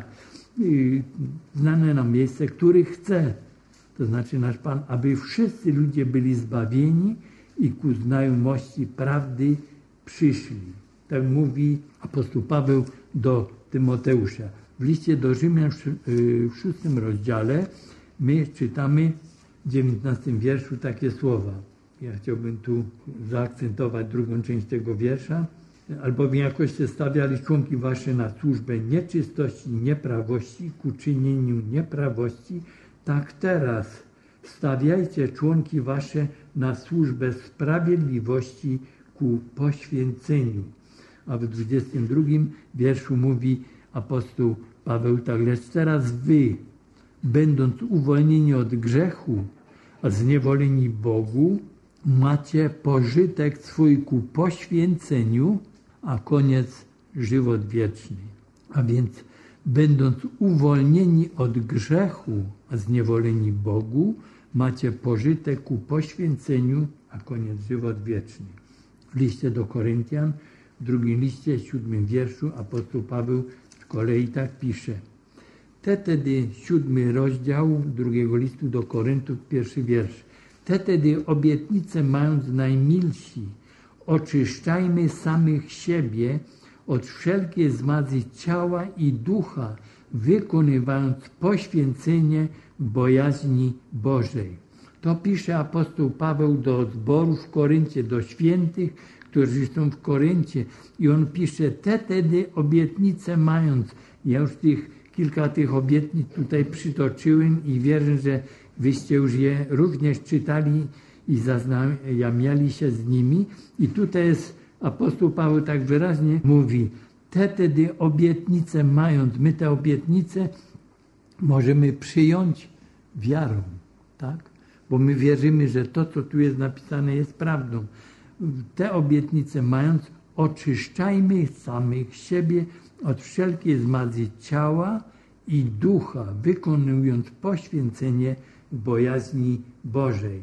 Znane nam miejsce, który chce, to znaczy nasz Pan, aby wszyscy ludzie byli zbawieni i ku znajomości prawdy przyszli. Tak mówi apostoł Paweł do Tymoteusza. W liście do Rzymian w 6 rozdziale my czytamy w 19 wierszu takie słowa. Ja chciałbym tu zaakcentować drugą część tego wiersza. Albowiem jakoście stawiali członki wasze na służbę nieczystości, nieprawości, ku czynieniu nieprawości, tak teraz stawiajcie członki wasze na służbę sprawiedliwości ku poświęceniu. A w 22 wierszu mówi apostoł Paweł tak, lecz teraz wy, będąc uwolnieni od grzechu, a zniewoleni Bogu, macie pożytek swój ku poświęceniu, a koniec żywot wieczny. A więc będąc uwolnieni od grzechu, a zniewoleni Bogu, macie pożytek ku poświęceniu, a koniec żywot wieczny. W liście do Koryntian, w 2 liście, 7 wierszu apostoł Paweł z kolei tak pisze. Te tedy 7 rozdział 2 listu do Koryntów, 1 wiersz. Te tedy obietnice mając najmilsi, oczyszczajmy samych siebie od wszelkiej zmazy ciała i ducha, wykonywając poświęcenie bojaźni Bożej. To pisze apostoł Paweł do zboru w Koryncie, do świętych, którzy są w Koryncie. I on pisze, te tedy obietnice mając. Ja już kilka tych obietnic tutaj przytoczyłem i wierzę, że wyście już je również czytali i zaznajamiali się z nimi. I tutaj jest apostoł Paweł tak wyraźnie mówi, te tedy obietnice mając, my te obietnice możemy przyjąć wiarą, tak? Bo my wierzymy, że to, co tu jest napisane, jest prawdą. Te obietnice mając, oczyszczajmy samych siebie od wszelkiej zmazy ciała i ducha, wykonując poświęcenie bojaźni Bożej.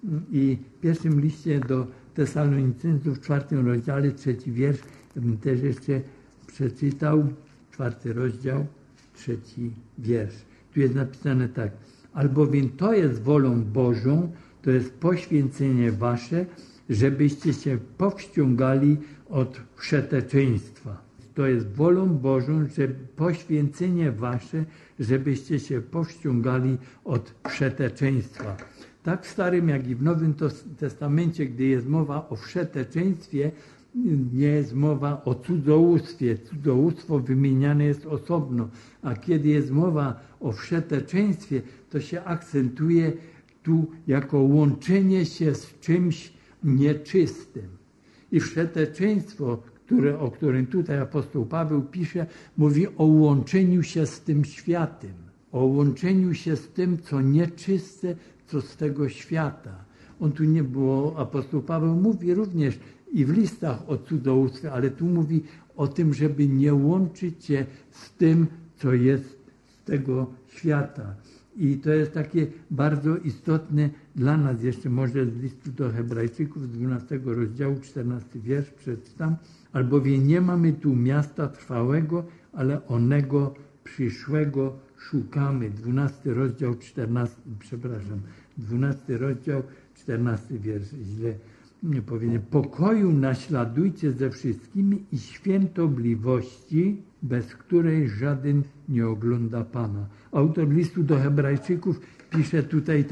I w pierwszym liście do Tesalonicenów, w 4 rozdziale, 3 wiersz, ja bym też jeszcze przeczytał, 4 rozdział, 3 wiersz. Tu jest napisane tak, albowiem to jest wolą Bożą, to jest poświęcenie wasze, żebyście się powściągali od wszeteczeństwa. To jest wolą Bożą, że poświęcenie wasze, żebyście się powściągali od wszeteczeństwa. Tak w Starym, jak i w Nowym Testamencie, gdy jest mowa o wszeteczeństwie, nie jest mowa o cudzołóstwie. Cudzołóstwo wymieniane jest osobno, a kiedy jest mowa o wszeteczeństwie, to się akcentuje tu jako łączenie się z czymś nieczystym. I wszeteczeństwo, o którym tutaj apostoł Paweł pisze, mówi o łączeniu się z tym światem, o łączeniu się z tym, co nieczyste, co z tego świata. On tu nie było, apostoł Paweł mówi również i w listach o cudzołóstwie, ale tu mówi o tym, żeby nie łączyć się z tym, co jest z tego świata. I to jest takie bardzo istotne dla nas. Jeszcze może z listu do Hebrajczyków z 12 rozdziału, 14 wiersz przeczytam. Albowiem nie mamy tu miasta trwałego, ale onego przyszłego szukamy. 12 rozdział, 12 rozdział, 14 wiersz. Źle nie powiedziałem. Pokoju naśladujcie ze wszystkimi i świętobliwości, bez której żaden nie ogląda Pana. Autor listu do Hebrajczyków pisze tutaj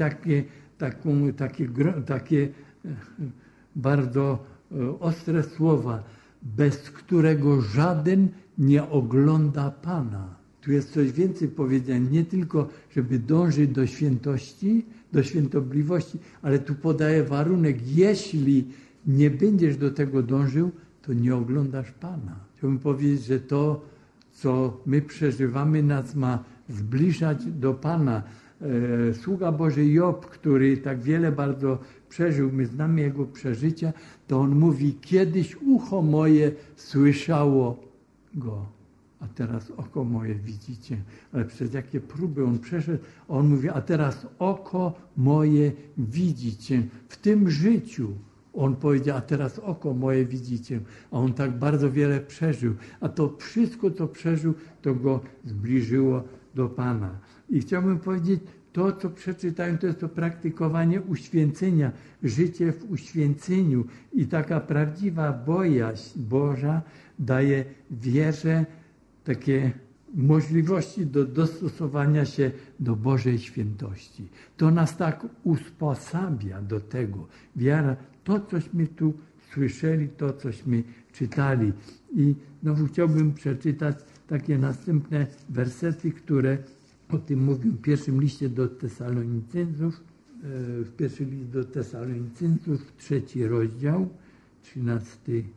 takie bardzo ostre słowa, bez którego żaden nie ogląda Pana. Tu jest coś więcej powiedziane, nie tylko, żeby dążyć do świętości, do świętobliwości, ale tu podaje warunek, jeśli nie będziesz do tego dążył, to nie oglądasz Pana. Chciałbym powiedzieć, że to, co my przeżywamy, nas ma zbliżać do Pana. Sługa Boży Job, który tak wiele bardzo przeżył, my znamy jego przeżycia, to on mówi, kiedyś ucho moje słyszało go, a teraz oko moje widzicie. Ale przez jakie próby on przeszedł, on mówi, a teraz oko moje widzicie. W tym życiu on powiedział, a teraz oko moje widzicie. A on tak bardzo wiele przeżył. A to wszystko, co przeżył, to go zbliżyło do Pana. I chciałbym powiedzieć, to, co przeczytałem, to jest to praktykowanie uświęcenia, życie w uświęceniu. I taka prawdziwa bojaźń Boża daje wierze takie możliwości do dostosowania się do Bożej świętości. To nas tak usposabia do tego. Wiara, to cośmy tu słyszeli, to cośmy czytali. I znowu chciałbym przeczytać takie następne wersety, które o tym mówią w pierwszym liście do Tesalonicenów, pierwszy list do Tesalonicenów, 3 rozdział, 13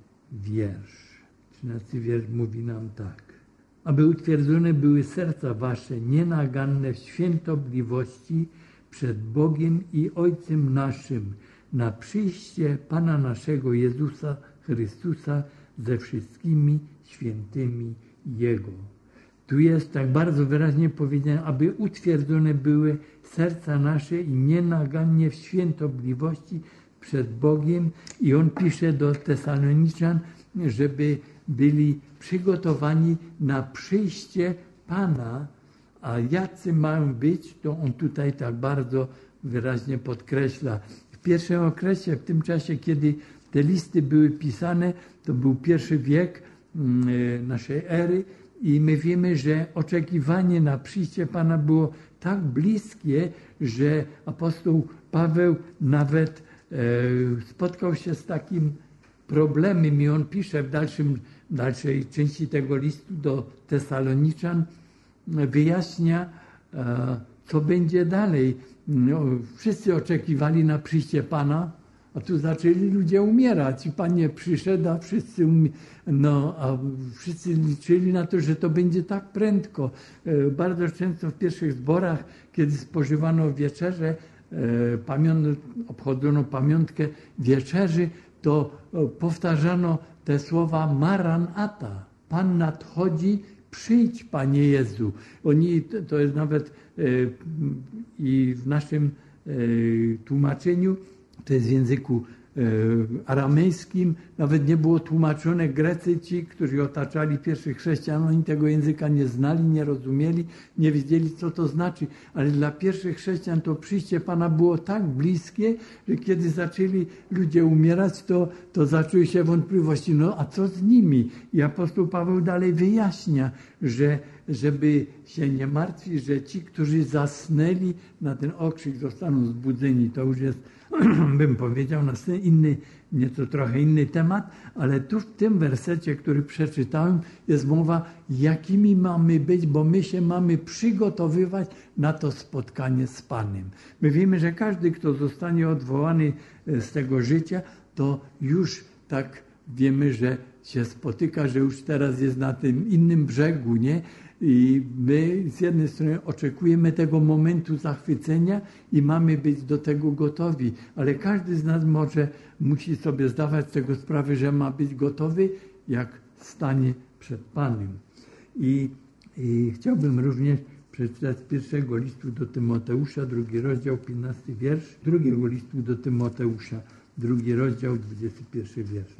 wiersz. 13 wiersz mówi nam tak. Aby utwierdzone były serca wasze nienaganne w świętobliwości przed Bogiem i Ojcem naszym na przyjście Pana naszego Jezusa Chrystusa ze wszystkimi świętymi Jego. Tu jest tak bardzo wyraźnie powiedziane, aby utwierdzone były serca nasze i nienagannie w świętobliwości przed Bogiem. I on pisze do Tesaloniczan, żeby byli przygotowani na przyjście Pana. A jacy mają być, to on tutaj tak bardzo wyraźnie podkreśla. W pierwszym okresie, w tym czasie, kiedy te listy były pisane, to był I wiek naszej ery, i my wiemy, że oczekiwanie na przyjście Pana było tak bliskie, że apostoł Paweł nawet spotkał się z takim problemem i on pisze w dalszej części tego listu do Tesaloniczan, wyjaśnia, co będzie dalej. No, wszyscy oczekiwali na przyjście Pana, a tu zaczęli ludzie umierać i Pan nie przyszedł, a wszyscy liczyli na to, że to będzie tak prędko. Bardzo często w pierwszych zborach, kiedy spożywano wieczerzę, obchodzono pamiątkę wieczerzy, to powtarzano te słowa Maranata. Pan nadchodzi, przyjdź Panie Jezu. To jest nawet i w naszym tłumaczeniu, to jest w języku aramejskim, nawet nie było tłumaczone. Grecy, ci, którzy otaczali pierwszych chrześcijan, oni tego języka nie znali, nie rozumieli, nie wiedzieli, co to znaczy. Ale dla pierwszych chrześcijan to przyjście Pana było tak bliskie, że kiedy zaczęli ludzie umierać, to zaczęły się wątpliwości. No a co z nimi? I apostoł Paweł dalej wyjaśnia, że żeby się nie martwić, że ci, którzy zasnęli na ten okrzyk, zostaną zbudzeni. To już jest, bym powiedział, nieco trochę inny temat, ale tu w tym wersecie, który przeczytałem, jest mowa, jakimi mamy być, bo my się mamy przygotowywać na to spotkanie z Panem. My wiemy, że każdy, kto zostanie odwołany z tego życia, to już tak wiemy, że się spotyka, że już teraz jest na tym innym brzegu, nie? I my z jednej strony oczekujemy tego momentu zachwycenia i mamy być do tego gotowi, ale każdy z nas musi sobie zdawać z tego sprawę, że ma być gotowy, jak stanie przed Panem. I chciałbym również przeczytać z pierwszego listu do Tymoteusza, 2 rozdział, 15 wiersz, drugiego listu do Tymoteusza, 2 rozdział, 21 wiersz,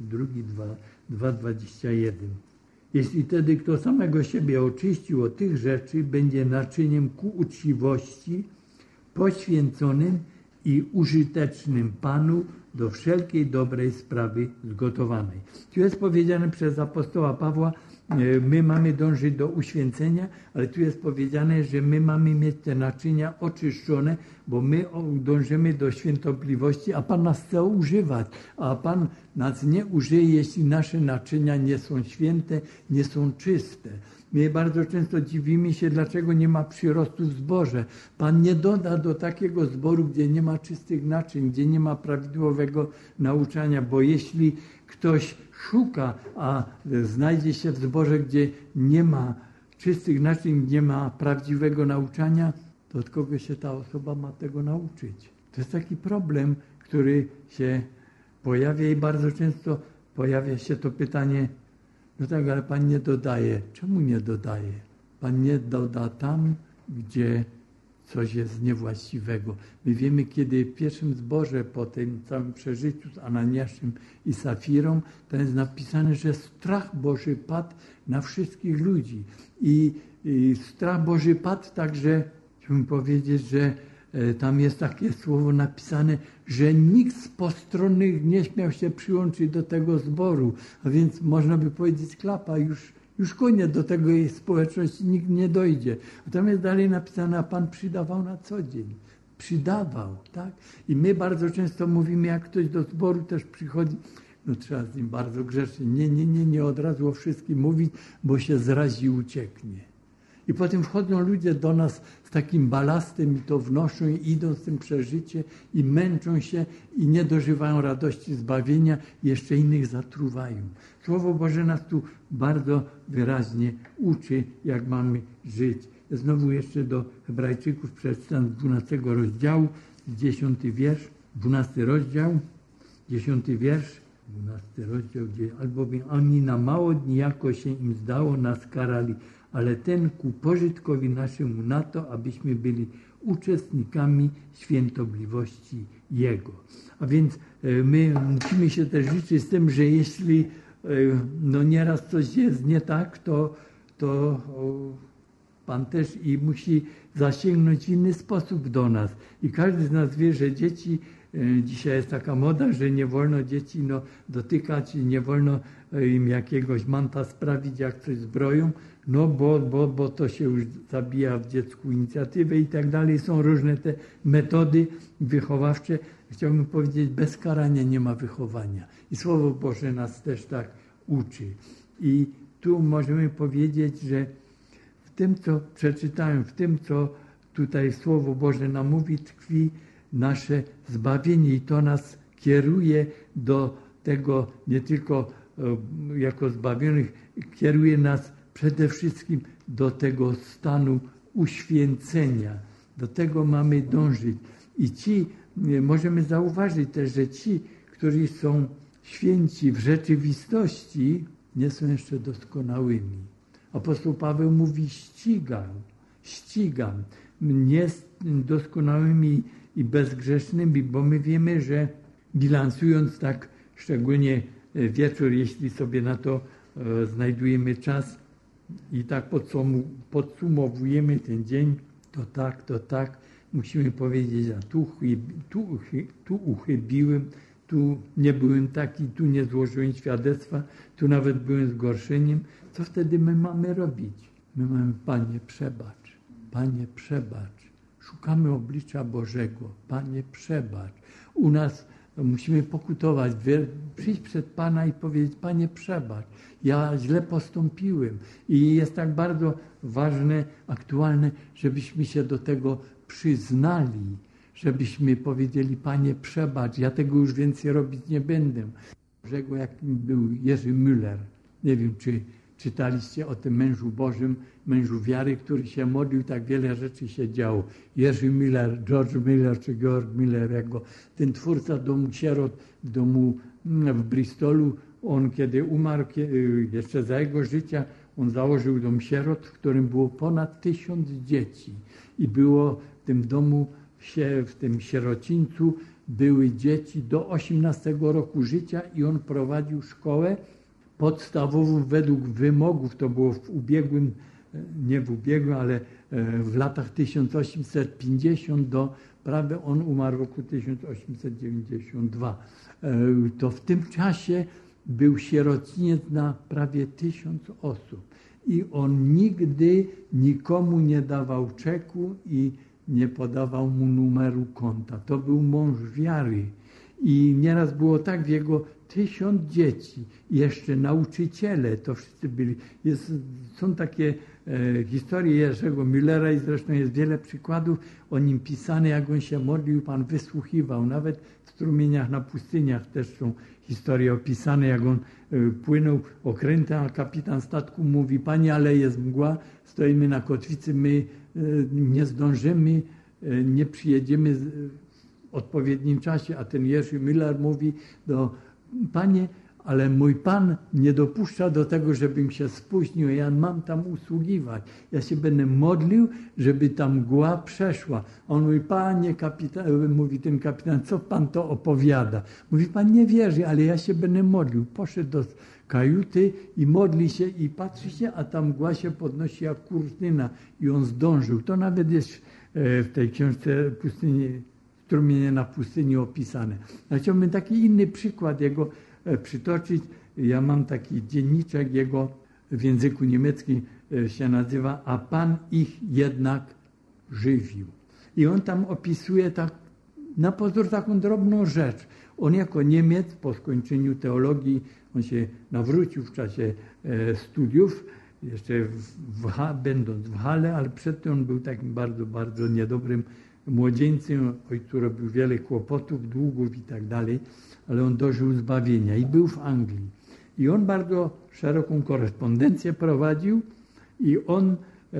2:21. Jeśli tedy kto samego siebie oczyścił od tych rzeczy, będzie naczyniem ku uczciwości, poświęconym i użytecznym Panu do wszelkiej dobrej sprawy zgotowanej. Tu jest powiedziane przez apostoła Pawła, my mamy dążyć do uświęcenia, ale tu jest powiedziane, że my mamy mieć te naczynia oczyszczone, bo my dążymy do świętobliwości, a Pan nas chce używać, a Pan nas nie użyje, jeśli nasze naczynia nie są święte, nie są czyste. My bardzo często dziwimy się, dlaczego nie ma przyrostu w zborze. Pan nie doda do takiego zboru, gdzie nie ma czystych naczyń, gdzie nie ma prawidłowego nauczania, bo jeśli ktoś szuka, a znajdzie się w zborze, gdzie nie ma czystych naczyń, nie ma prawdziwego nauczania, to od kogo się ta osoba ma tego nauczyć? To jest taki problem, który się pojawia i bardzo często pojawia się to pytanie, no tak, ale Pan nie dodaje. Czemu nie dodaje? Pan nie doda tam, gdzie coś jest niewłaściwego. My wiemy, kiedy w pierwszym zborze po tym całym przeżyciu z Ananiaszem i Safirą, to jest napisane, że strach Boży padł na wszystkich ludzi. I strach Boży padł także, chciałbym powiedzieć, że tam jest takie słowo napisane, że nikt z postronnych nie śmiał się przyłączyć do tego zboru. A więc można by powiedzieć, klapa, już koniec, do tego jej społeczności nikt nie dojdzie. A tam jest dalej napisane, a Pan przydawał na co dzień. Przydawał, tak? I my bardzo często mówimy, jak ktoś do zboru też przychodzi, no trzeba z nim bardzo grzecznie. Nie od razu o wszystkim mówić, bo się zrazi i ucieknie. I potem wchodzą ludzie do nas z takim balastem i to wnoszą i idą z tym przeżycie i męczą się i nie dożywają radości zbawienia i jeszcze innych zatruwają. Słowo Boże nas tu bardzo wyraźnie uczy, jak mamy żyć. Znowu jeszcze do Hebrajczyków przeczytam z 12 rozdziału, 10 wiersz, 12 rozdział, 10 wiersz, 12 rozdział, gdzie albowiem oni na mało dni jako się im zdało nas karali, ale ten ku pożytkowi naszemu na to, abyśmy byli uczestnikami świętobliwości Jego. A więc my musimy się też liczyć z tym, że jeśli no nieraz coś jest nie tak, to Pan też i musi zasięgnąć w inny sposób do nas. I każdy z nas wie, że dzieci, dzisiaj jest taka moda, że nie wolno dzieci dotykać i nie wolno im jakiegoś manta sprawić, jak coś zbroją, no bo to się już zabija w dziecku inicjatywę i tak dalej. Są różne te metody wychowawcze. Chciałbym powiedzieć, bez karania nie ma wychowania. I Słowo Boże nas też tak uczy. I tu możemy powiedzieć, że w tym, co przeczytałem, w tym, co tutaj Słowo Boże nam mówi, tkwi nasze zbawienie i to nas kieruje do tego, nie tylko jako zbawionych, kieruje nas przede wszystkim do tego stanu uświęcenia. Do tego mamy dążyć. I możemy zauważyć też, że ci, którzy są święci w rzeczywistości, nie są jeszcze doskonałymi. Apostoł Paweł mówi, ścigam nie doskonałymi i bezgrzesznymi, bo my wiemy, że bilansując tak, szczególnie wieczór, jeśli sobie na to znajdujemy czas i tak podsumowujemy ten dzień, to tak, musimy powiedzieć, a tu uchybiłem, tu nie byłem taki, tu nie złożyłem świadectwa, tu nawet byłem zgorszeniem. Co wtedy my mamy robić? My mamy, Panie przebacz. Szukamy oblicza Bożego. Panie przebacz. U nas musimy pokutować, przyjść przed Pana i powiedzieć, Panie przebacz, ja źle postąpiłem. I jest tak bardzo ważne, aktualne, żebyśmy się do tego przyznali, żebyśmy powiedzieli, Panie przebacz, ja tego już więcej robić nie będę. Bożego, jakim był Jerzy Müller. Nie wiem, czy czytaliście o tym mężu Bożym, mężu wiary, który się modlił, tak wiele rzeczy się działo. Jerzy Müller, George Müller czy Georg Müller, ten twórca domu sierot, domu w Bristolu, on kiedy umarł, jeszcze za jego życia, on założył dom sierot, w którym było ponad 1000 dzieci. I było w tym domu, w tym sierocińcu, były dzieci do 18 roku życia i on prowadził szkołę podstawową według wymogów, to było ale w latach 1850 prawie on umarł w roku 1892. To w tym czasie był sierociniec na prawie 1000 osób i on nigdy nikomu nie dawał czeku i nie podawał mu numeru konta. To był mąż wiary i nieraz było tak w jego 1000 dzieci, jeszcze nauczyciele, to wszyscy byli. Są takie historie Jerzego Müllera i zresztą jest wiele przykładów o nim pisane, jak on się modlił, Pan wysłuchiwał. Nawet w strumieniach na pustyniach też są historie opisane, jak on płynął okrętem, a kapitan statku mówi, Panie, ale jest mgła, stoimy na kotwicy, my nie zdążymy, nie przyjedziemy odpowiednim czasie, a ten Jerzy Müller mówi Panie, ale mój Pan nie dopuszcza do tego, żebym się spóźnił, ja mam tam usługiwać. Ja się będę modlił, żeby ta mgła przeszła. On mówi, Panie kapitan, mówi ten kapitan, co Pan to opowiada? Mówi, Pan nie wierzy, ale ja się będę modlił. Poszedł do kajuty i modli się i patrzy się, a ta mgła się podnosi jak kurtyna i on zdążył. To nawet jest w tej książce Strumienie na pustyni opisane. Ja chciałbym taki inny przykład jego przytoczyć. Ja mam taki dzienniczek jego w języku niemieckim się nazywa A Pan ich jednak żywił. I on tam opisuje tak na pozór taką drobną rzecz. On jako Niemiec po skończeniu teologii, on się nawrócił w czasie studiów, jeszcze będąc w Halle, ale przedtem on był takim bardzo, bardzo niedobrym młodzieńcem, ojcu robił wiele kłopotów, długów i tak dalej, ale on dożył zbawienia i był w Anglii. I on bardzo szeroką korespondencję prowadził i on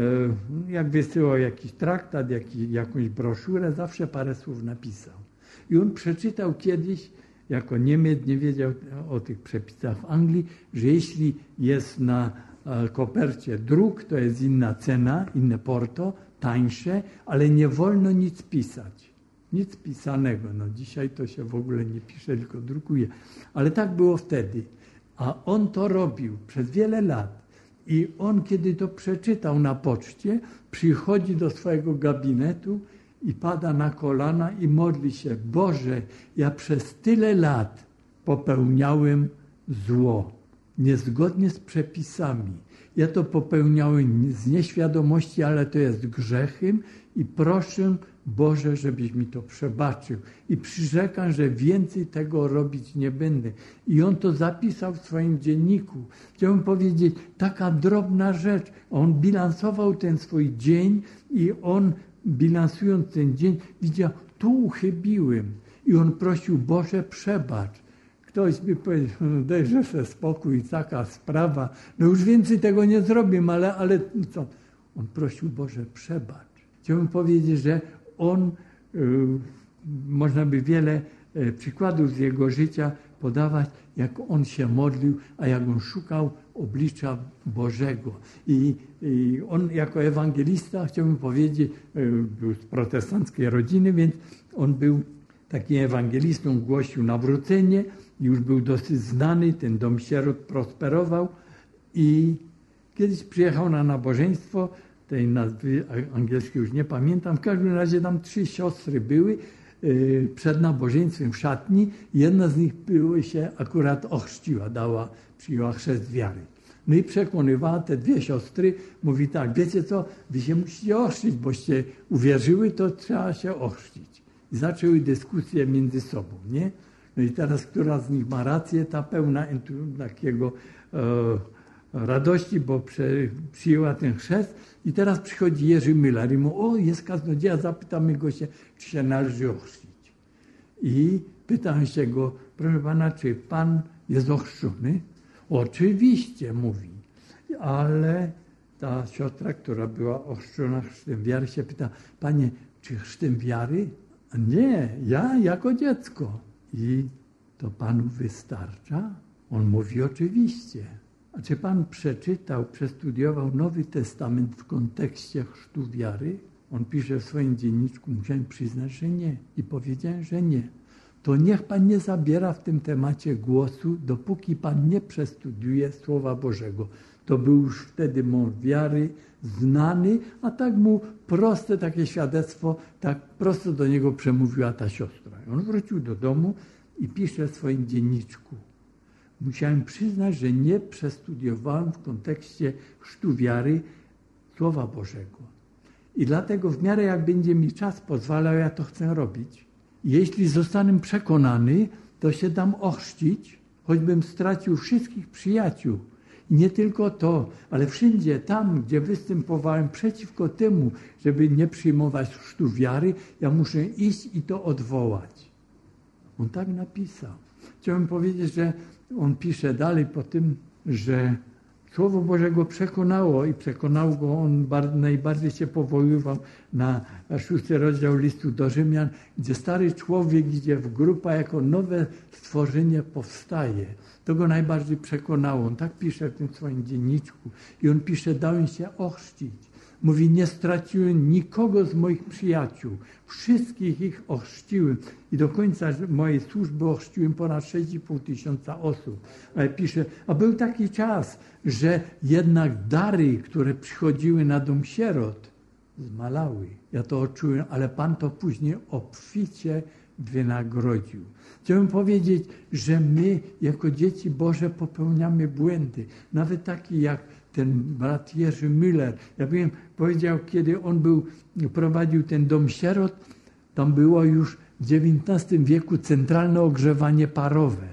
jak wysyłał jakiś traktat, jakąś broszurę, zawsze parę słów napisał. I on przeczytał kiedyś, jako Niemiec nie wiedział o tych przepisach w Anglii, że jeśli jest na kopercie druk, to jest inna cena, inne porto, tańsze, ale nie wolno nic pisać. Nic pisanego. No dzisiaj to się w ogóle nie pisze, tylko drukuje. Ale tak było wtedy. A on to robił przez wiele lat. I on, kiedy to przeczytał na poczcie, przychodzi do swojego gabinetu i pada na kolana i modli się. Boże, ja przez tyle lat popełniałem zło, niezgodnie z przepisami. Ja to popełniałem z nieświadomości, ale to jest grzechem i proszę Boże, żebyś mi to przebaczył. I przyrzekam, że więcej tego robić nie będę. I on to zapisał w swoim dzienniku. Chciałbym powiedzieć, taka drobna rzecz. On bilansował ten swój dzień i on bilansując ten dzień widział, tu uchybiłem. I on prosił, Boże, przebacz. Ktoś by powiedział, dajże sobie spokój, taka sprawa. No już więcej tego nie zrobię, ale co? On prosił, Boże, przebacz. Chciałbym powiedzieć, że on, można by wiele przykładów z jego życia podawać, jak on się modlił, a jak on szukał oblicza Bożego. I on jako ewangelista, chciałbym powiedzieć, był z protestanckiej rodziny, więc on był takim ewangelistą, głosił nawrócenie, już był dosyć znany, ten dom sierot prosperował i kiedyś przyjechał na nabożeństwo, tej nazwy angielskiej już nie pamiętam, w każdym razie tam 3 siostry były przed nabożeństwem w szatni. Jedna z nich się akurat ochrzciła, przyjęła chrzest wiary. No i przekonywała te 2 siostry, mówi tak, wiecie co, wy się musicie ochrzcić, boście uwierzyły, to trzeba się ochrzcić. I zaczęły dyskusje między sobą, nie? No i teraz, która z nich ma rację, ta pełna takiego radości, bo przyjęła ten chrzest. I teraz przychodzi Jerzy Müller i mówi, o, jest kaznodzieja, zapytamy go się, czy się należy ochrzcić. I pytam się go, proszę pana, czy pan jest ochrzczony? Oczywiście, mówi. Ale ta siostra, która była ochrzczona chrztem wiary, się pyta, panie, czy chrztem wiary? Nie, ja jako dziecko. I to panu wystarcza? On mówi, oczywiście. A czy pan przeczytał, przestudiował Nowy Testament w kontekście chrztu wiary? On pisze w swoim dzienniczku, musiałem przyznać, że nie. I powiedziałem, że nie. To niech pan nie zabiera w tym temacie głosu, dopóki pan nie przestudiuje Słowa Bożego. To był już wtedy mąż wiary, znany, a tak mu proste takie świadectwo, tak prosto do niego przemówiła ta siostra. I on wrócił do domu i pisze w swoim dzienniczku. Musiałem przyznać, że nie przestudiowałem w kontekście chrztu wiary Słowa Bożego. I dlatego w miarę jak będzie mi czas pozwalał, ja to chcę robić. Jeśli zostanę przekonany, to się dam ochrzcić, choćbym stracił wszystkich przyjaciół. I nie tylko to, ale wszędzie tam, gdzie występowałem przeciwko temu, żeby nie przyjmować chrztu wiary, ja muszę iść i to odwołać. On tak napisał. Chciałbym powiedzieć, że on pisze dalej po tym, że Słowo Boże go przekonało i przekonał go, on najbardziej się powoływał na 6 rozdział listu do Rzymian, gdzie stary człowiek idzie w grupa jako nowe stworzenie powstaje. To go najbardziej przekonało. On tak pisze w tym swoim dzienniczku. I on pisze, dałem się ochrzcić. Mówi, nie straciłem nikogo z moich przyjaciół. Wszystkich ich ochrzciłem. I do końca mojej służby ochrzciłem ponad 6,5 tysiąca osób. Ale pisze, a był taki czas, że jednak dary, które przychodziły na dom sierot, zmalały. Ja to odczułem, ale Pan to później obficie wynagrodził. Chciałbym powiedzieć, że my jako dzieci Boże popełniamy błędy. Nawet taki jak ten brat Jerzy Müller. Ja bym powiedział, kiedy on prowadził ten dom sierot, tam było już w XIX wieku centralne ogrzewanie parowe.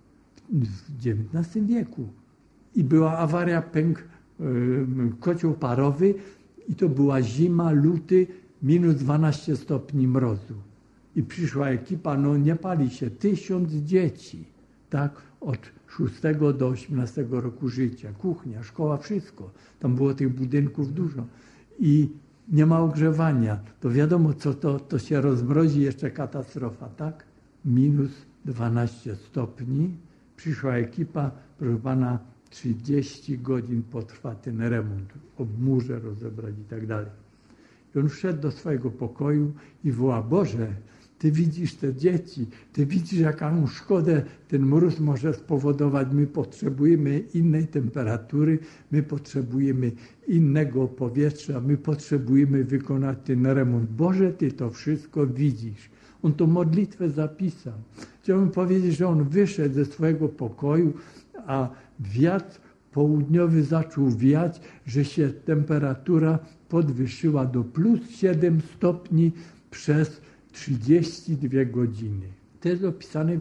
W XIX wieku. I była awaria, pękł kocioł parowy i to była zima, luty, minus 12 stopni mrozu. I przyszła ekipa, no nie pali się, 1000 dzieci, tak, od 6 do 18 roku życia. Kuchnia, szkoła, wszystko. Tam było tych budynków dużo. I nie ma ogrzewania. To wiadomo, co to się rozmrozi, jeszcze katastrofa, tak? Minus 12 stopni. Przyszła ekipa, proszę pana, 30 godzin potrwa ten remont. Obmurze rozebrać i tak dalej. I on wszedł do swojego pokoju i woła, Boże, Ty widzisz te dzieci, Ty widzisz, jaką szkodę ten mróz może spowodować. My potrzebujemy innej temperatury, my potrzebujemy innego powietrza, my potrzebujemy wykonać ten remont. Boże, Ty to wszystko widzisz. On to modlitwę zapisał. Chciałbym powiedzieć, że on wyszedł ze swojego pokoju, a wiatr południowy zaczął wiać, że się temperatura podwyższyła do plus 7 stopni przez 32 godziny. To jest opisane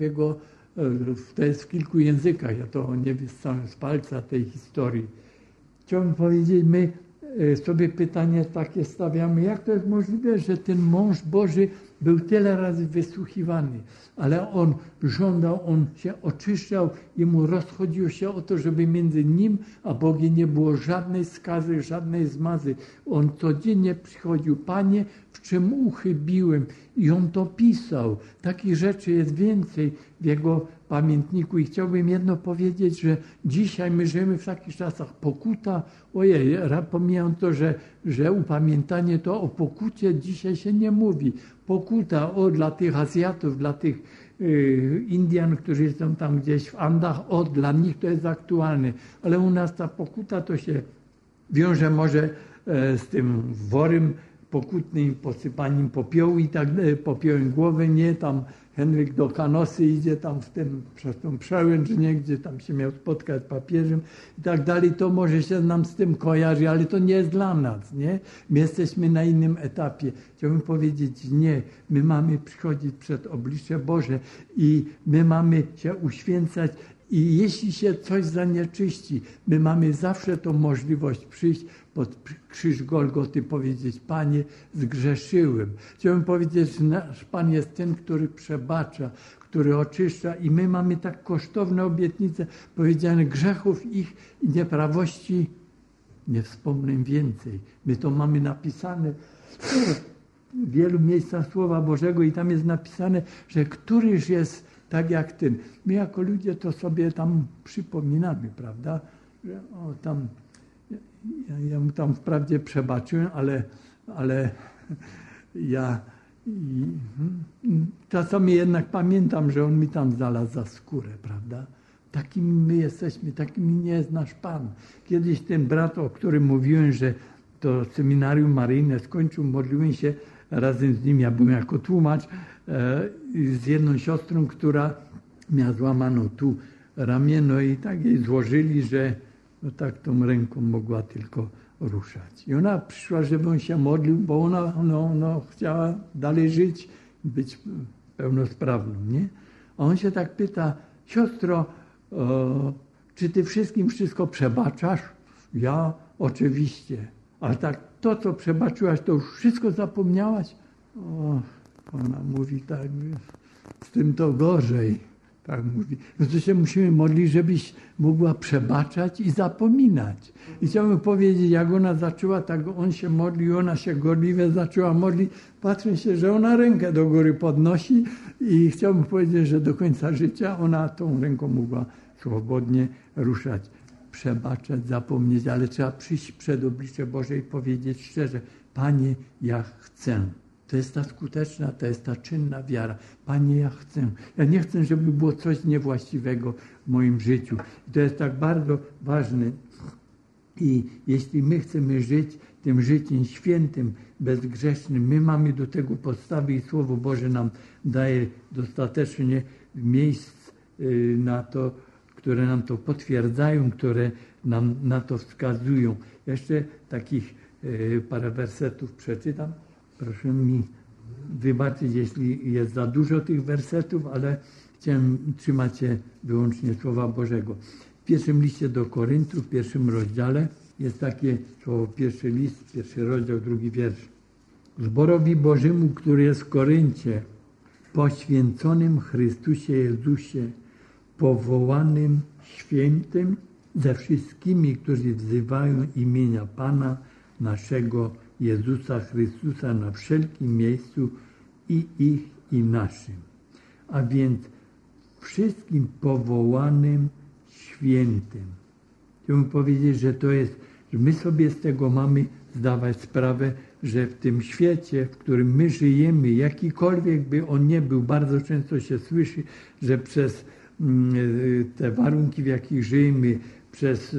to jest w kilku językach, ja to nie wyssałem z palca tej historii. Chciałbym powiedzieć, my sobie pytanie takie stawiamy, jak to jest możliwe, że ten mąż Boży był tyle razy wysłuchiwany, ale on żądał, on się oczyszczał, jemu rozchodziło się o to, żeby między nim a Bogiem nie było żadnej skazy, żadnej zmazy. On codziennie przychodził, Panie, w czym uchybiłem? I on to pisał. Takich rzeczy jest więcej w jego pamiętniku i chciałbym jedno powiedzieć, że dzisiaj my żyjemy w takich czasach. Pokuta, ojej, pomijam to, że upamiętanie to o pokucie dzisiaj się nie mówi. Pokuta dla tych Azjatów, dla tych Indian, którzy są tam gdzieś w Andach, dla nich to jest aktualne. Ale u nas ta pokuta to się wiąże może z tym worem pokutnym, posypaniem popiołu i tak popiołem głowy, nie, tam Henryk do Kanosy idzie tam przez tą przełęcz, nie, gdzie tam się miał spotkać z papieżem i tak dalej, to może się nam z tym kojarzy, ale to nie jest dla nas, nie? My jesteśmy na innym etapie. Chciałbym powiedzieć, nie, my mamy przychodzić przed oblicze Boże i my mamy się uświęcać i jeśli się coś zanieczyści, my mamy zawsze tą możliwość przyjść pod krzyż Golgoty, powiedzieć, Panie, zgrzeszyłem. Chciałbym powiedzieć, że nasz Pan jest ten, który przebacza, który oczyszcza i my mamy tak kosztowne obietnice, powiedziane, grzechów ich i nieprawości nie wspomnę więcej. My to mamy napisane w wielu miejscach Słowa Bożego i tam jest napisane, że któryż jest tak jak ten. My jako ludzie to sobie tam przypominamy, prawda? Że ja mu tam wprawdzie przebaczyłem, ale ja czasami jednak pamiętam, że on mi tam znalazł za skórę, prawda? Takimi my jesteśmy, takimi nie jest nasz Pan. Kiedyś ten brat, o którym mówiłem, że to seminarium maryjne skończył, modliłem się razem z nim, ja byłem jako tłumacz, z jedną siostrą, która miała złamaną tu ramię, i tak jej złożyli, że tak tą ręką mogła tylko ruszać. I ona przyszła, żeby on się modlił, bo ona chciała dalej żyć, być pełnosprawną, nie? A on się tak pyta, siostro, czy ty wszystkim wszystko przebaczasz? Ja oczywiście. Ale tak, to co przebaczyłaś, to już wszystko zapomniałaś? Ona mówi tak, z tym to gorzej. Tak mówi. No to się musimy modlić, żebyś mogła przebaczać i zapominać. I chciałbym powiedzieć, jak ona zaczęła, tak on się modlił, ona się gorliwie zaczęła modlić. Patrzę się, że ona rękę do góry podnosi i chciałbym powiedzieć, że do końca życia ona tą ręką mogła swobodnie ruszać, przebaczać, zapomnieć, ale trzeba przyjść przed oblicze Boże i powiedzieć szczerze, Panie, ja chcę. To jest ta skuteczna, to jest ta czynna wiara. Panie, ja chcę. Ja nie chcę, żeby było coś niewłaściwego w moim życiu. I to jest tak bardzo ważne. I jeśli my chcemy żyć tym życiem świętym, bezgrzesznym, my mamy do tego podstawy i Słowo Boże nam daje dostatecznie miejsc na to, które nam to potwierdzają, które nam na to wskazują. Jeszcze takich parę wersetów przeczytam. Proszę mi wybaczyć, jeśli jest za dużo tych wersetów, ale chciałem trzymać się wyłącznie Słowa Bożego. W pierwszym liście do Koryntów, w 1 rozdziale jest takie słowo, 1 list, 1 rozdział, 2 wiersz. Zborowi Bożemu, który jest w Koryncie, poświęconym Chrystusie Jezusie, powołanym świętym, ze wszystkimi, którzy wzywają imienia Pana naszego Jezusa Chrystusa na wszelkim miejscu i ich i naszym. A więc wszystkim powołanym świętym. Chciałbym powiedzieć, że to jest, że my sobie z tego mamy zdawać sprawę, że w tym świecie, w którym my żyjemy, jakikolwiek by on nie był, bardzo często się słyszy, że przez te warunki, w jakich żyjemy, przez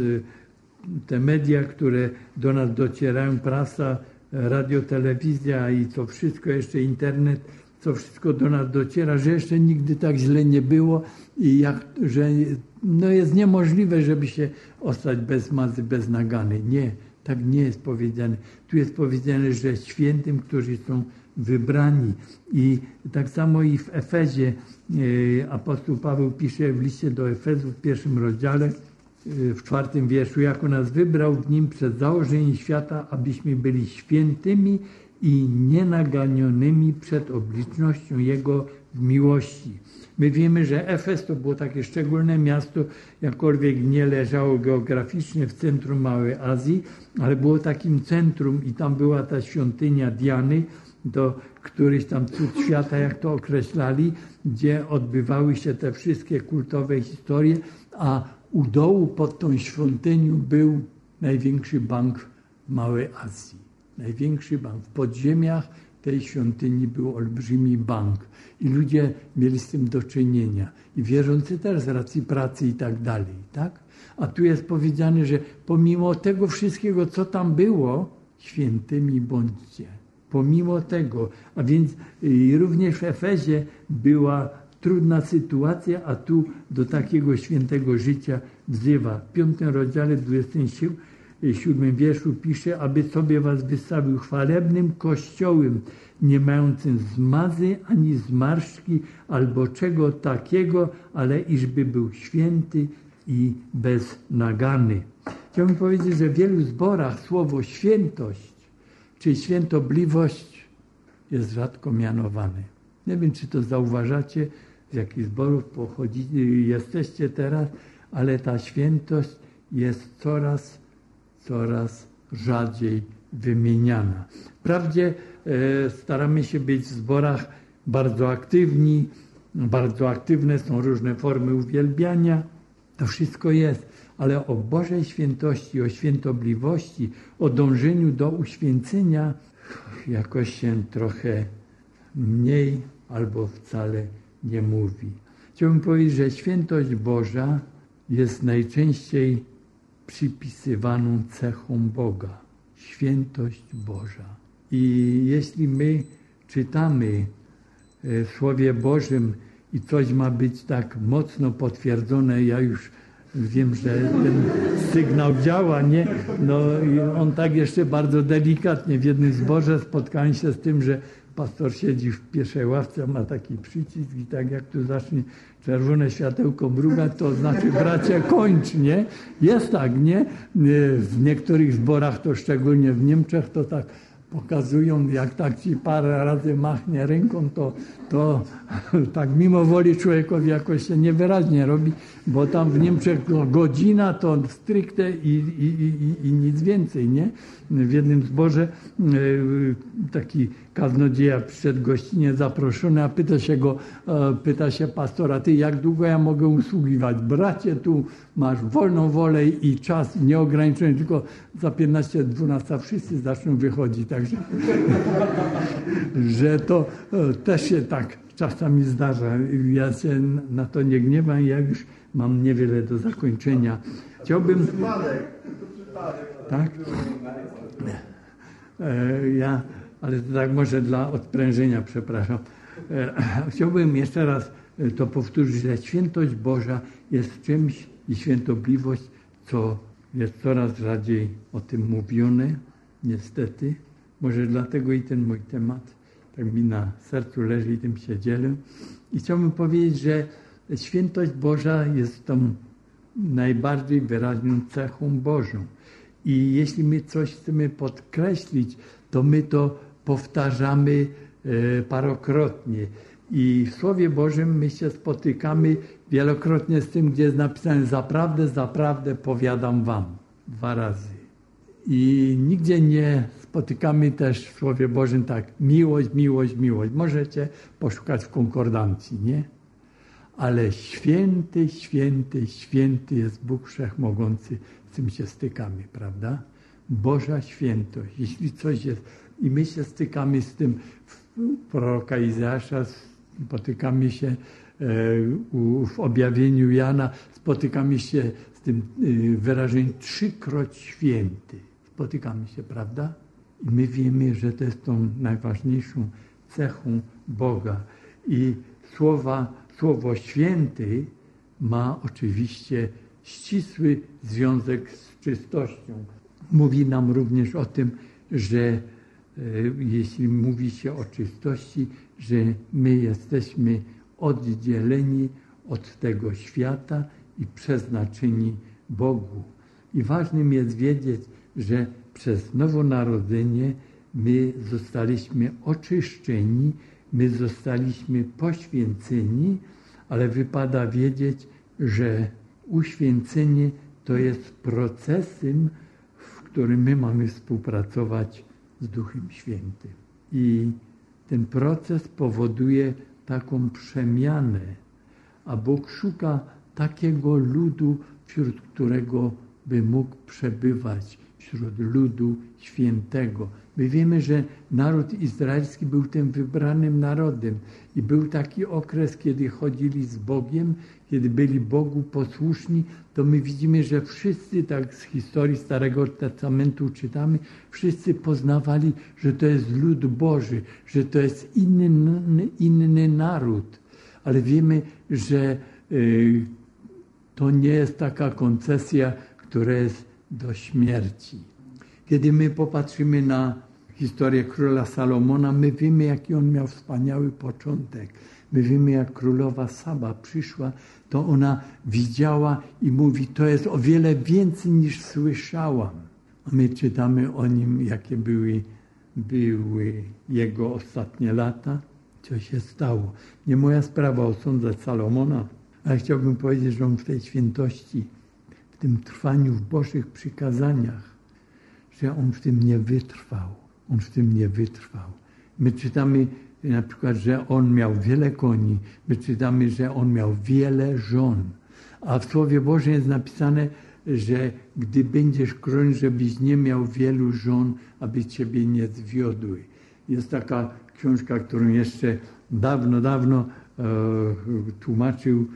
te media, które do nas docierają, prasa, radio, telewizja i to wszystko, jeszcze internet, co wszystko do nas dociera, że jeszcze nigdy tak źle nie było i że no jest niemożliwe, żeby się ostać bez mazy, bez nagany. Nie, tak nie jest powiedziane. Tu jest powiedziane, że świętym, którzy są wybrani. I tak samo i w Efezie apostoł Paweł pisze w liście do Efezów w 1 rozdziale, w 4 wierszu, jako nas wybrał w nim przed założeniem świata, abyśmy byli świętymi i nienaganionymi przed obliczością Jego w miłości. My wiemy, że Efes to było takie szczególne miasto, jakkolwiek nie leżało geograficznie w centrum Małej Azji, ale było takim centrum i tam była ta świątynia Diany, do któryś tam cud świata, jak to określali, gdzie odbywały się te wszystkie kultowe historie, a u dołu pod tą świątynią był największy bank w Małej Azji. Największy bank. W podziemiach tej świątyni był olbrzymi bank. I ludzie mieli z tym do czynienia. I wierzący też z racji pracy i tak dalej. Tak? A tu jest powiedziane, że pomimo tego wszystkiego, co tam było, świętymi bądźcie. Pomimo tego. A więc również w Efezie była trudna sytuacja, a tu do takiego świętego życia wzywa. W 5 rozdziale 27 wierszu pisze, aby sobie was wystawił chwalebnym kościołem, nie mającym zmazy ani zmarszczki albo czego takiego, ale iżby był święty i bez nagany. Chciałbym powiedzieć, że w wielu zborach słowo świętość czy świętobliwość jest rzadko mianowane. Nie wiem, czy to zauważacie, z jakich zborów jesteście teraz, ale ta świętość jest coraz rzadziej wymieniana. Wprawdzie staramy się być w zborach bardzo aktywni, bardzo aktywne są różne formy uwielbiania, to wszystko jest, ale o Bożej świętości, o świętobliwości, o dążeniu do uświęcenia jakoś się trochę mniej albo wcale nie mówi. Chciałbym powiedzieć, że świętość Boża jest najczęściej przypisywaną cechą Boga. Świętość Boża. I jeśli my czytamy w Słowie Bożym i coś ma być tak mocno potwierdzone, ja już wiem, że ten sygnał działa, nie? No i on tak jeszcze bardzo delikatnie. W jednym zborze spotkałem się z tym, że pastor siedzi w pierwszej ławce, ma taki przycisk i tak jak tu zacznie czerwone światełko mrugać, to znaczy bracie kończ, nie? Jest tak, nie? W niektórych zborach, to szczególnie w Niemczech, to tak pokazują, jak tak ci parę razy machnie ręką, to tak mimo woli człowiekowi jakoś się niewyraźnie robi, bo tam w Niemczech godzina to stricte i nic więcej, nie? W jednym zborze taki kaznodzieja przyszedł gościnnie zaproszony, a pyta się pastora, ty jak długo ja mogę usługiwać? Bracie, tu masz wolną wolę i czas nieograniczony, tylko za 15-12 wszyscy zaczną wychodzić, także że to też się tak czasami zdarza. Ja się na to nie gniewam, ja już mam niewiele do zakończenia. Chciałbym... Tak? Ale to tak może dla odprężenia, przepraszam. Chciałbym jeszcze raz to powtórzyć, że świętość Boża jest czymś i świętobliwość, co jest coraz rzadziej o tym mówione, niestety. Może dlatego i ten mój temat tak mi na sercu leży i tym się dzielę. I chciałbym powiedzieć, że świętość Boża jest tą najbardziej wyraźną cechą Bożą. I jeśli my coś chcemy podkreślić, to my to powtarzamy parokrotnie. I w Słowie Bożym my się spotykamy wielokrotnie z tym, gdzie jest napisane zaprawdę powiadam wam. 2 razy. I nigdzie nie spotykamy też w Słowie Bożym tak miłość. Możecie poszukać w konkordancji, nie? Ale święty jest Bóg Wszechmogący, z tym się stykamy, prawda? Boża świętość. Jeśli coś jest i my się stykamy z tym w proroka Izajasza, spotykamy się w objawieniu Jana, spotykamy się z tym wyrażeniem 3-kroć święty. Spotykamy się, prawda? I my wiemy, że to jest tą najważniejszą cechą Boga. I słowo święty ma oczywiście ścisły związek z czystością. Mówi nam również o tym, że jeśli mówi się o czystości, że my jesteśmy oddzieleni od tego świata i przeznaczeni Bogu. I ważnym jest wiedzieć, że przez nowonarodzenie my zostaliśmy oczyszczeni, my zostaliśmy poświęceni, ale wypada wiedzieć, że uświęcenie to jest procesem, w którym my mamy współpracować z Duchem Świętym. I ten proces powoduje taką przemianę, a Bóg szuka takiego ludu, wśród którego by mógł przebywać, wśród ludu świętego. My wiemy, że naród izraelski był tym wybranym narodem i był taki okres, kiedy chodzili z Bogiem, kiedy byli Bogu posłuszni, to my widzimy, że wszyscy, tak z historii Starego Testamentu czytamy, wszyscy poznawali, że to jest lud Boży, że to jest inny naród. Ale wiemy, że to nie jest taka koncesja, która jest do śmierci. Kiedy my popatrzymy na historię króla Salomona, my wiemy, jaki on miał wspaniały początek. My wiemy, jak królowa Saba przyszła, to ona widziała i mówi, to jest o wiele więcej niż słyszałam. A my czytamy o nim, jakie były jego ostatnie lata, co się stało. Nie moja sprawa osądzać Salomona, ale chciałbym powiedzieć, że on w tej świętości, w tym trwaniu w Bożych przykazaniach, że on w tym nie wytrwał. On w tym nie wytrwał. My czytamy na przykład, że on miał wiele koni. My czytamy, że on miał wiele żon. A w Słowie Bożym jest napisane, że gdy będziesz królem, żebyś nie miał wielu żon, aby ciebie nie zwiodły. Jest taka książka, którą jeszcze dawno tłumaczył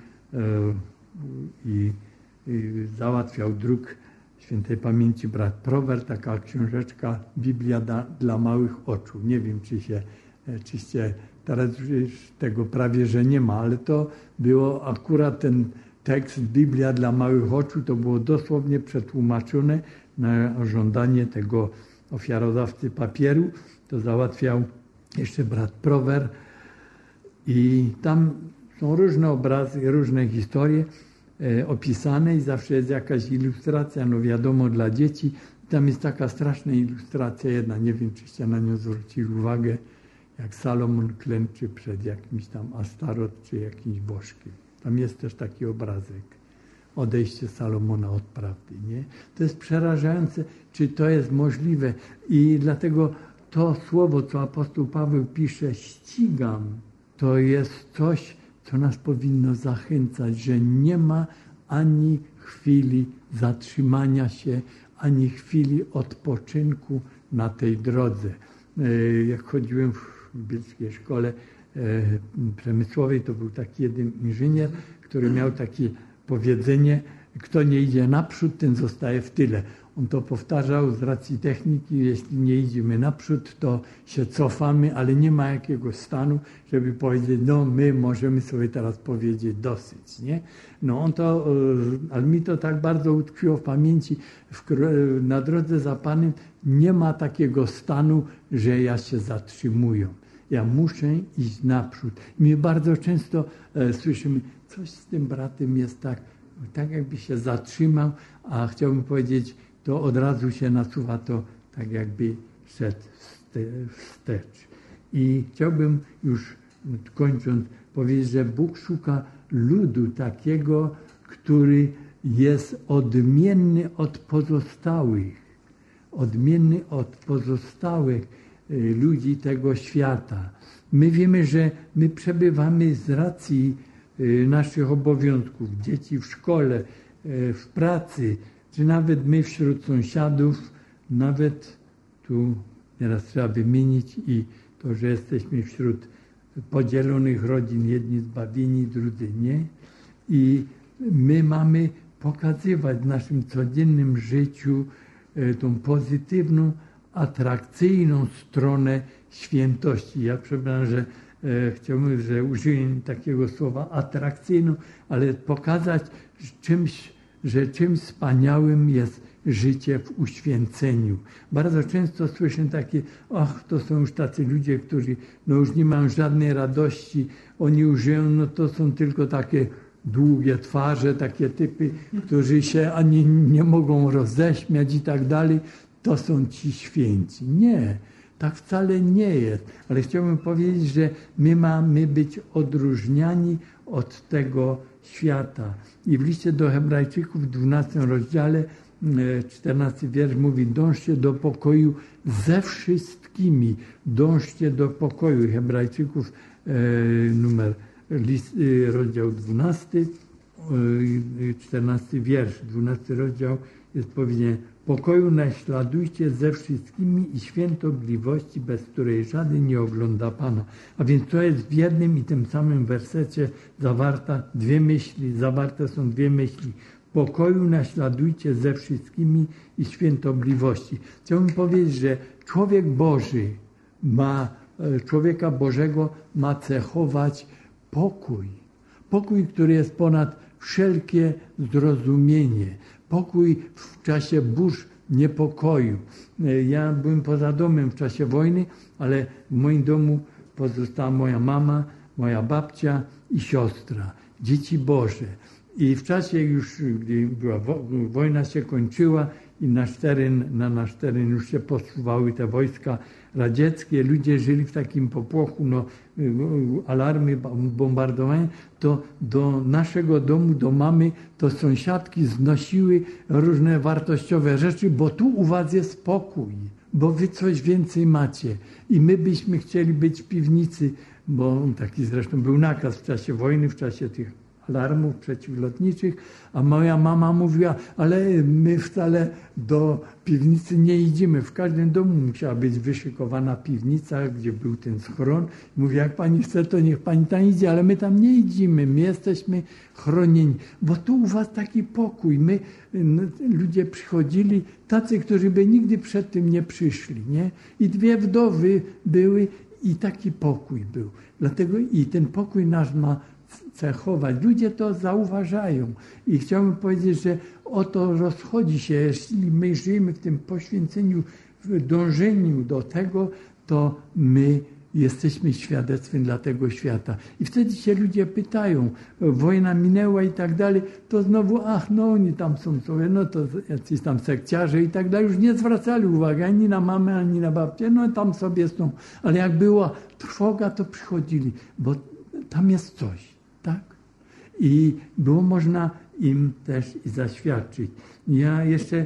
i załatwiał druk świętej pamięci brat Prower, taka książeczka Biblia dla małych oczu. Nie wiem, czyście teraz już tego prawie, że nie ma, ale to było akurat ten tekst Biblia dla małych oczu, to było dosłownie przetłumaczone na żądanie tego ofiarodawcy papieru. To załatwiał jeszcze brat Prower i tam są różne obrazy, różne historie opisane i zawsze jest jakaś ilustracja, no wiadomo, dla dzieci Tam jest taka straszna ilustracja jedna, nie wiem, czyście na nią zwrócili uwagę, jak Salomon klęczy przed jakimś tam Astarot czy jakimś bożkiem. Tam jest też taki obrazek. Odejście Salomona od prawdy. Nie? To jest przerażające, czy to jest możliwe. I dlatego to słowo, co apostoł Paweł pisze, ścigam, to jest coś, co nas powinno zachęcać, że nie ma ani chwili zatrzymania się, ani chwili odpoczynku na tej drodze. Jak chodziłem w bielskiej szkole przemysłowej, to był taki jeden inżynier, który miał takie powiedzenie, kto nie idzie naprzód, ten zostaje w tyle. On to powtarzał z racji techniki, jeśli nie idziemy naprzód, to się cofamy, ale nie ma jakiegoś stanu, żeby powiedzieć, no my możemy sobie teraz powiedzieć dosyć, nie? No on to, ale mi to tak bardzo utkwiło w pamięci, na drodze za Panem nie ma takiego stanu, że ja się zatrzymuję. Ja muszę iść naprzód. My bardzo często słyszymy, coś z tym bratem jest tak jakby się zatrzymał, a chciałbym powiedzieć, to od razu się nasuwa to tak jakby szedł wstecz. I chciałbym już kończąc powiedzieć, że Bóg szuka ludu takiego, który jest odmienny od pozostałych. Odmienny od pozostałych ludzi tego świata. My wiemy, że my przebywamy z racji naszych obowiązków, dzieci w szkole, w pracy, czy nawet my wśród sąsiadów, nawet tu teraz trzeba wymienić i to, że jesteśmy wśród podzielonych rodzin, jedni zbawieni, drudzy nie. I my mamy pokazywać w naszym codziennym życiu tą pozytywną, atrakcyjną stronę świętości. Ja przepraszam, że chciałbym, że użyję takiego słowa atrakcyjną, ale pokazać że czymś wspaniałym jest życie w uświęceniu. Bardzo często słyszę takie, to są już tacy ludzie, którzy już nie mają żadnej radości, oni użyją, to są tylko takie długie twarze, takie typy, którzy się ani nie mogą roześmiać i tak dalej. To są ci święci. Nie, tak wcale nie jest. Ale chciałbym powiedzieć, że my mamy być odróżniani od tego świata. I w liście do Hebrajczyków w 12 rozdziale, 14 wiersz mówi, dążcie do pokoju ze wszystkimi. Dążcie do pokoju. Hebrajczyków rozdział 12, 14 wiersz, 12 rozdział jest powiedziane, pokoju naśladujcie ze wszystkimi i świętobliwości, bez której żaden nie ogląda Pana. A więc to jest w jednym i tym samym wersecie zawarte są dwie myśli. Pokoju naśladujcie ze wszystkimi i świętobliwości. Chciałbym powiedzieć, że człowieka Bożego ma cechować pokój. Pokój, który jest ponad wszelkie zrozumienie. Pokój w czasie burz niepokoju. Ja byłem poza domem w czasie wojny, ale w moim domu pozostała moja mama, moja babcia i siostra, dzieci Boże. I w czasie już, gdy wojna się kończyła i na nasz teren już się posuwały te wojska radzieckie, ludzie żyli w takim popłochu, alarmy, bombardowania, to do naszego domu, do mamy, to sąsiadki znosiły różne wartościowe rzeczy, bo tu u was jest spokój, bo wy coś więcej macie. I my byśmy chcieli być w piwnicy, bo taki zresztą był nakaz w czasie wojny, w czasie tych alarmów przeciwlotniczych, a moja mama mówiła, ale my wcale do piwnicy nie idziemy. W każdym domu musiała być wyszykowana piwnica, gdzie był ten schron. Mówi, jak pani chce, to niech pani tam idzie, ale my tam nie idziemy, my jesteśmy chronieni, bo tu u was taki pokój. Ludzie przychodzili, tacy, którzy by nigdy przed tym nie przyszli, nie? I dwie wdowy były i taki pokój był. Dlatego i ten pokój nasz ma cechować. Ludzie to zauważają. I chciałbym powiedzieć, że oto rozchodzi się, jeśli my żyjemy w tym poświęceniu, w dążeniu do tego, to my jesteśmy świadectwem dla tego świata. I wtedy się ludzie pytają, wojna minęła i tak dalej, to znowu, no oni tam są sobie, no to jacyś tam sekciarze i tak dalej, już nie zwracali uwagi ani na mamę, ani na babcię, no tam sobie są. Ale jak była trwoga, to przychodzili, bo tam jest coś, tak? I było można im też i zaświadczyć. Ja jeszcze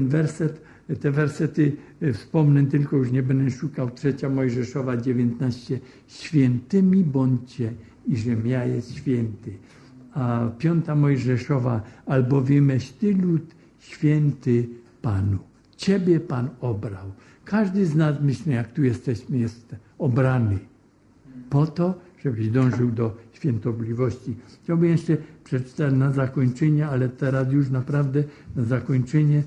te wersety wspomnę, tylko już nie będę szukał. 3 Mojżeszowa 19. Świętymi bądźcie, iżem ja jest święty. A 5 Mojżeszowa, albowimeś Ty lud święty Panu. Ciebie Pan obrał. Każdy z nas, myślę, jak tu jesteśmy, jest obrany. Po to, żebyś dążył do świętobliwości. Chciałbym jeszcze przeczytać na zakończenie, ale teraz już naprawdę na zakończenie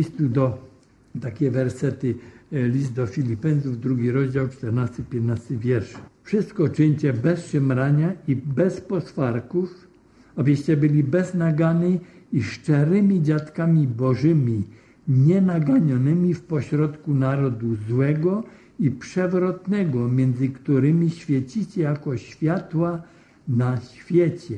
takie wersety, list do Filipenów, 2 rozdział, 14-15 wiersz. Wszystko czyńcie bez szemrania i bez poswarków, abyście byli bez nagany i szczerymi dziadkami bożymi, nienaganionymi w pośrodku narodu złego i przewrotnego, między którymi świecicie jako światła na świecie,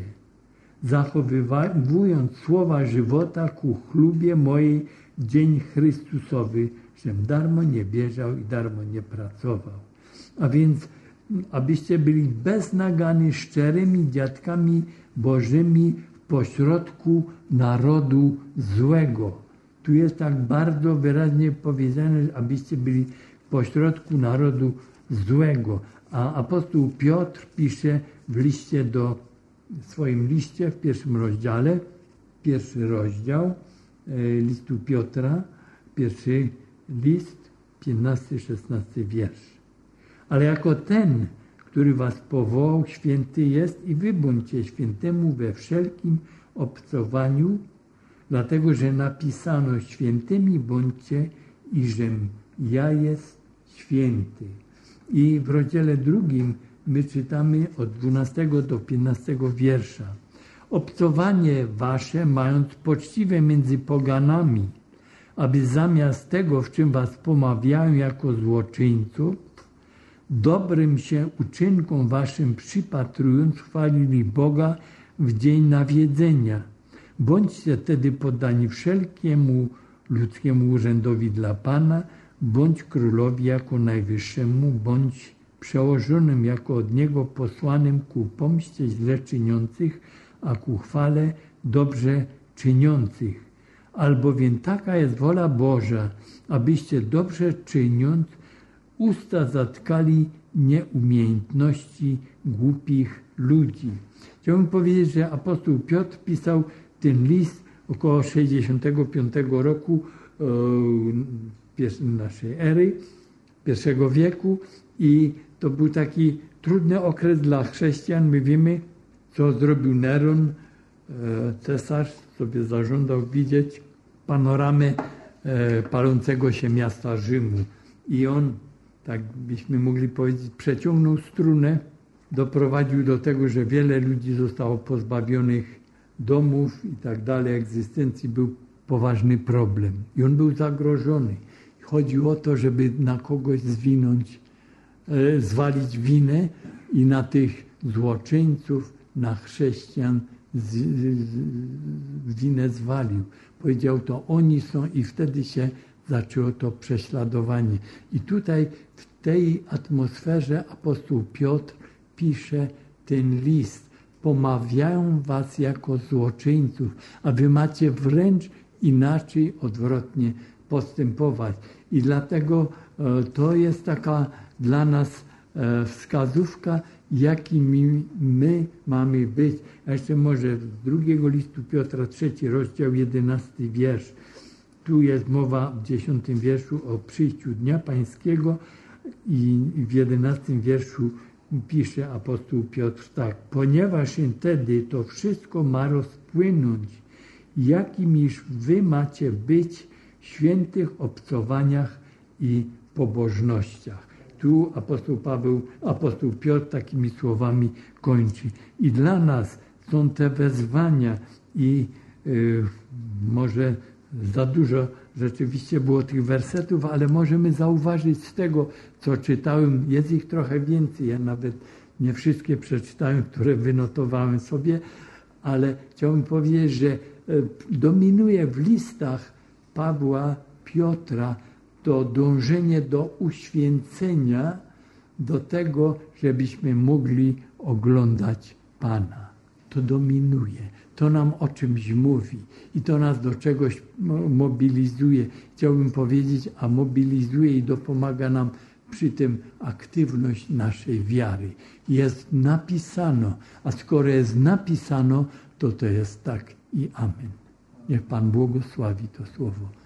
zachowując słowa żywota ku chlubie mojej dzień Chrystusowy, żem darmo nie bieżał i darmo nie pracował. A więc, abyście byli bez nagany, szczerymi dziadkami bożymi w pośrodku narodu złego. Tu jest tak bardzo wyraźnie powiedziane, abyście byli w pośrodku narodu złego. A apostoł Piotr pisze w swoim liście, w 1 rozdziale, 1 rozdział listu Piotra, 1 list, 15-16 wiersz. Ale jako ten, który was powołał, święty jest i wy bądźcie świętemu we wszelkim obcowaniu, dlatego, że napisano świętymi bądźcie, iżem ja jest święty. I w rozdziale 2 my czytamy od 12 do 15 wiersza. Obcowanie wasze, mając poczciwe między poganami, aby zamiast tego, w czym was pomawiają jako złoczyńców, dobrym się uczynkom waszym przypatrując, chwalili Boga w dzień nawiedzenia. Bądźcie wtedy poddani wszelkiemu ludzkiemu urzędowi dla Pana, bądź królowi jako najwyższemu, bądź przełożonym jako od Niego posłanym ku pomście źle czyniących, a ku chwale dobrze czyniących. Albowiem taka jest wola Boża, abyście dobrze czyniąc usta zatkali nieumiejętności głupich ludzi. Chciałbym powiedzieć, że apostoł Piotr pisał ten list około 65 roku naszej ery, I wieku, i to był taki trudny okres dla chrześcijan. My wiemy, co zrobił Neron, cesarz, sobie zażądał widzieć panoramę palącego się miasta Rzymu. I on, tak byśmy mogli powiedzieć, przeciągnął strunę, doprowadził do tego, że wiele ludzi zostało pozbawionych domów i tak dalej, egzystencji. Był poważny problem i on był zagrożony. Chodziło o to, żeby na kogoś zwalić winę i na tych złoczyńców, na chrześcijan winę zwalił. Powiedział, to oni są, i wtedy się zaczęło to prześladowanie. I tutaj w tej atmosferze apostoł Piotr pisze ten list. Pomawiają was jako złoczyńców, a wy macie wręcz inaczej, odwrotnie postępować. I dlatego to jest taka dla nas wskazówka, jakimi my mamy być. A jeszcze może z 2 listu Piotra, 3 rozdział, 11 wiersz. Tu jest mowa w 10 wierszu o przyjściu Dnia Pańskiego i w 11 wierszu pisze apostoł Piotr tak. Ponieważ się wtedy to wszystko ma rozpłynąć, jakimiż wy macie być w świętych obcowaniach i pobożnościach. Tu apostoł Piotr takimi słowami kończy. I dla nas są te wezwania i może Za dużo rzeczywiście było tych wersetów, ale możemy zauważyć z tego, co czytałem, jest ich trochę więcej. Ja nawet nie wszystkie przeczytałem, które wynotowałem sobie, ale chciałbym powiedzieć, że dominuje w listach Pawła, Piotra to dążenie do uświęcenia, do tego, żebyśmy mogli oglądać Pana. To dominuje, to nam o czymś mówi i to nas do czegoś mobilizuje. Chciałbym powiedzieć, a mobilizuje i dopomaga nam przy tym aktywność naszej wiary. Jest napisano, a skoro jest napisano, to jest tak i amen. Niech Pan błogosławi to słowo.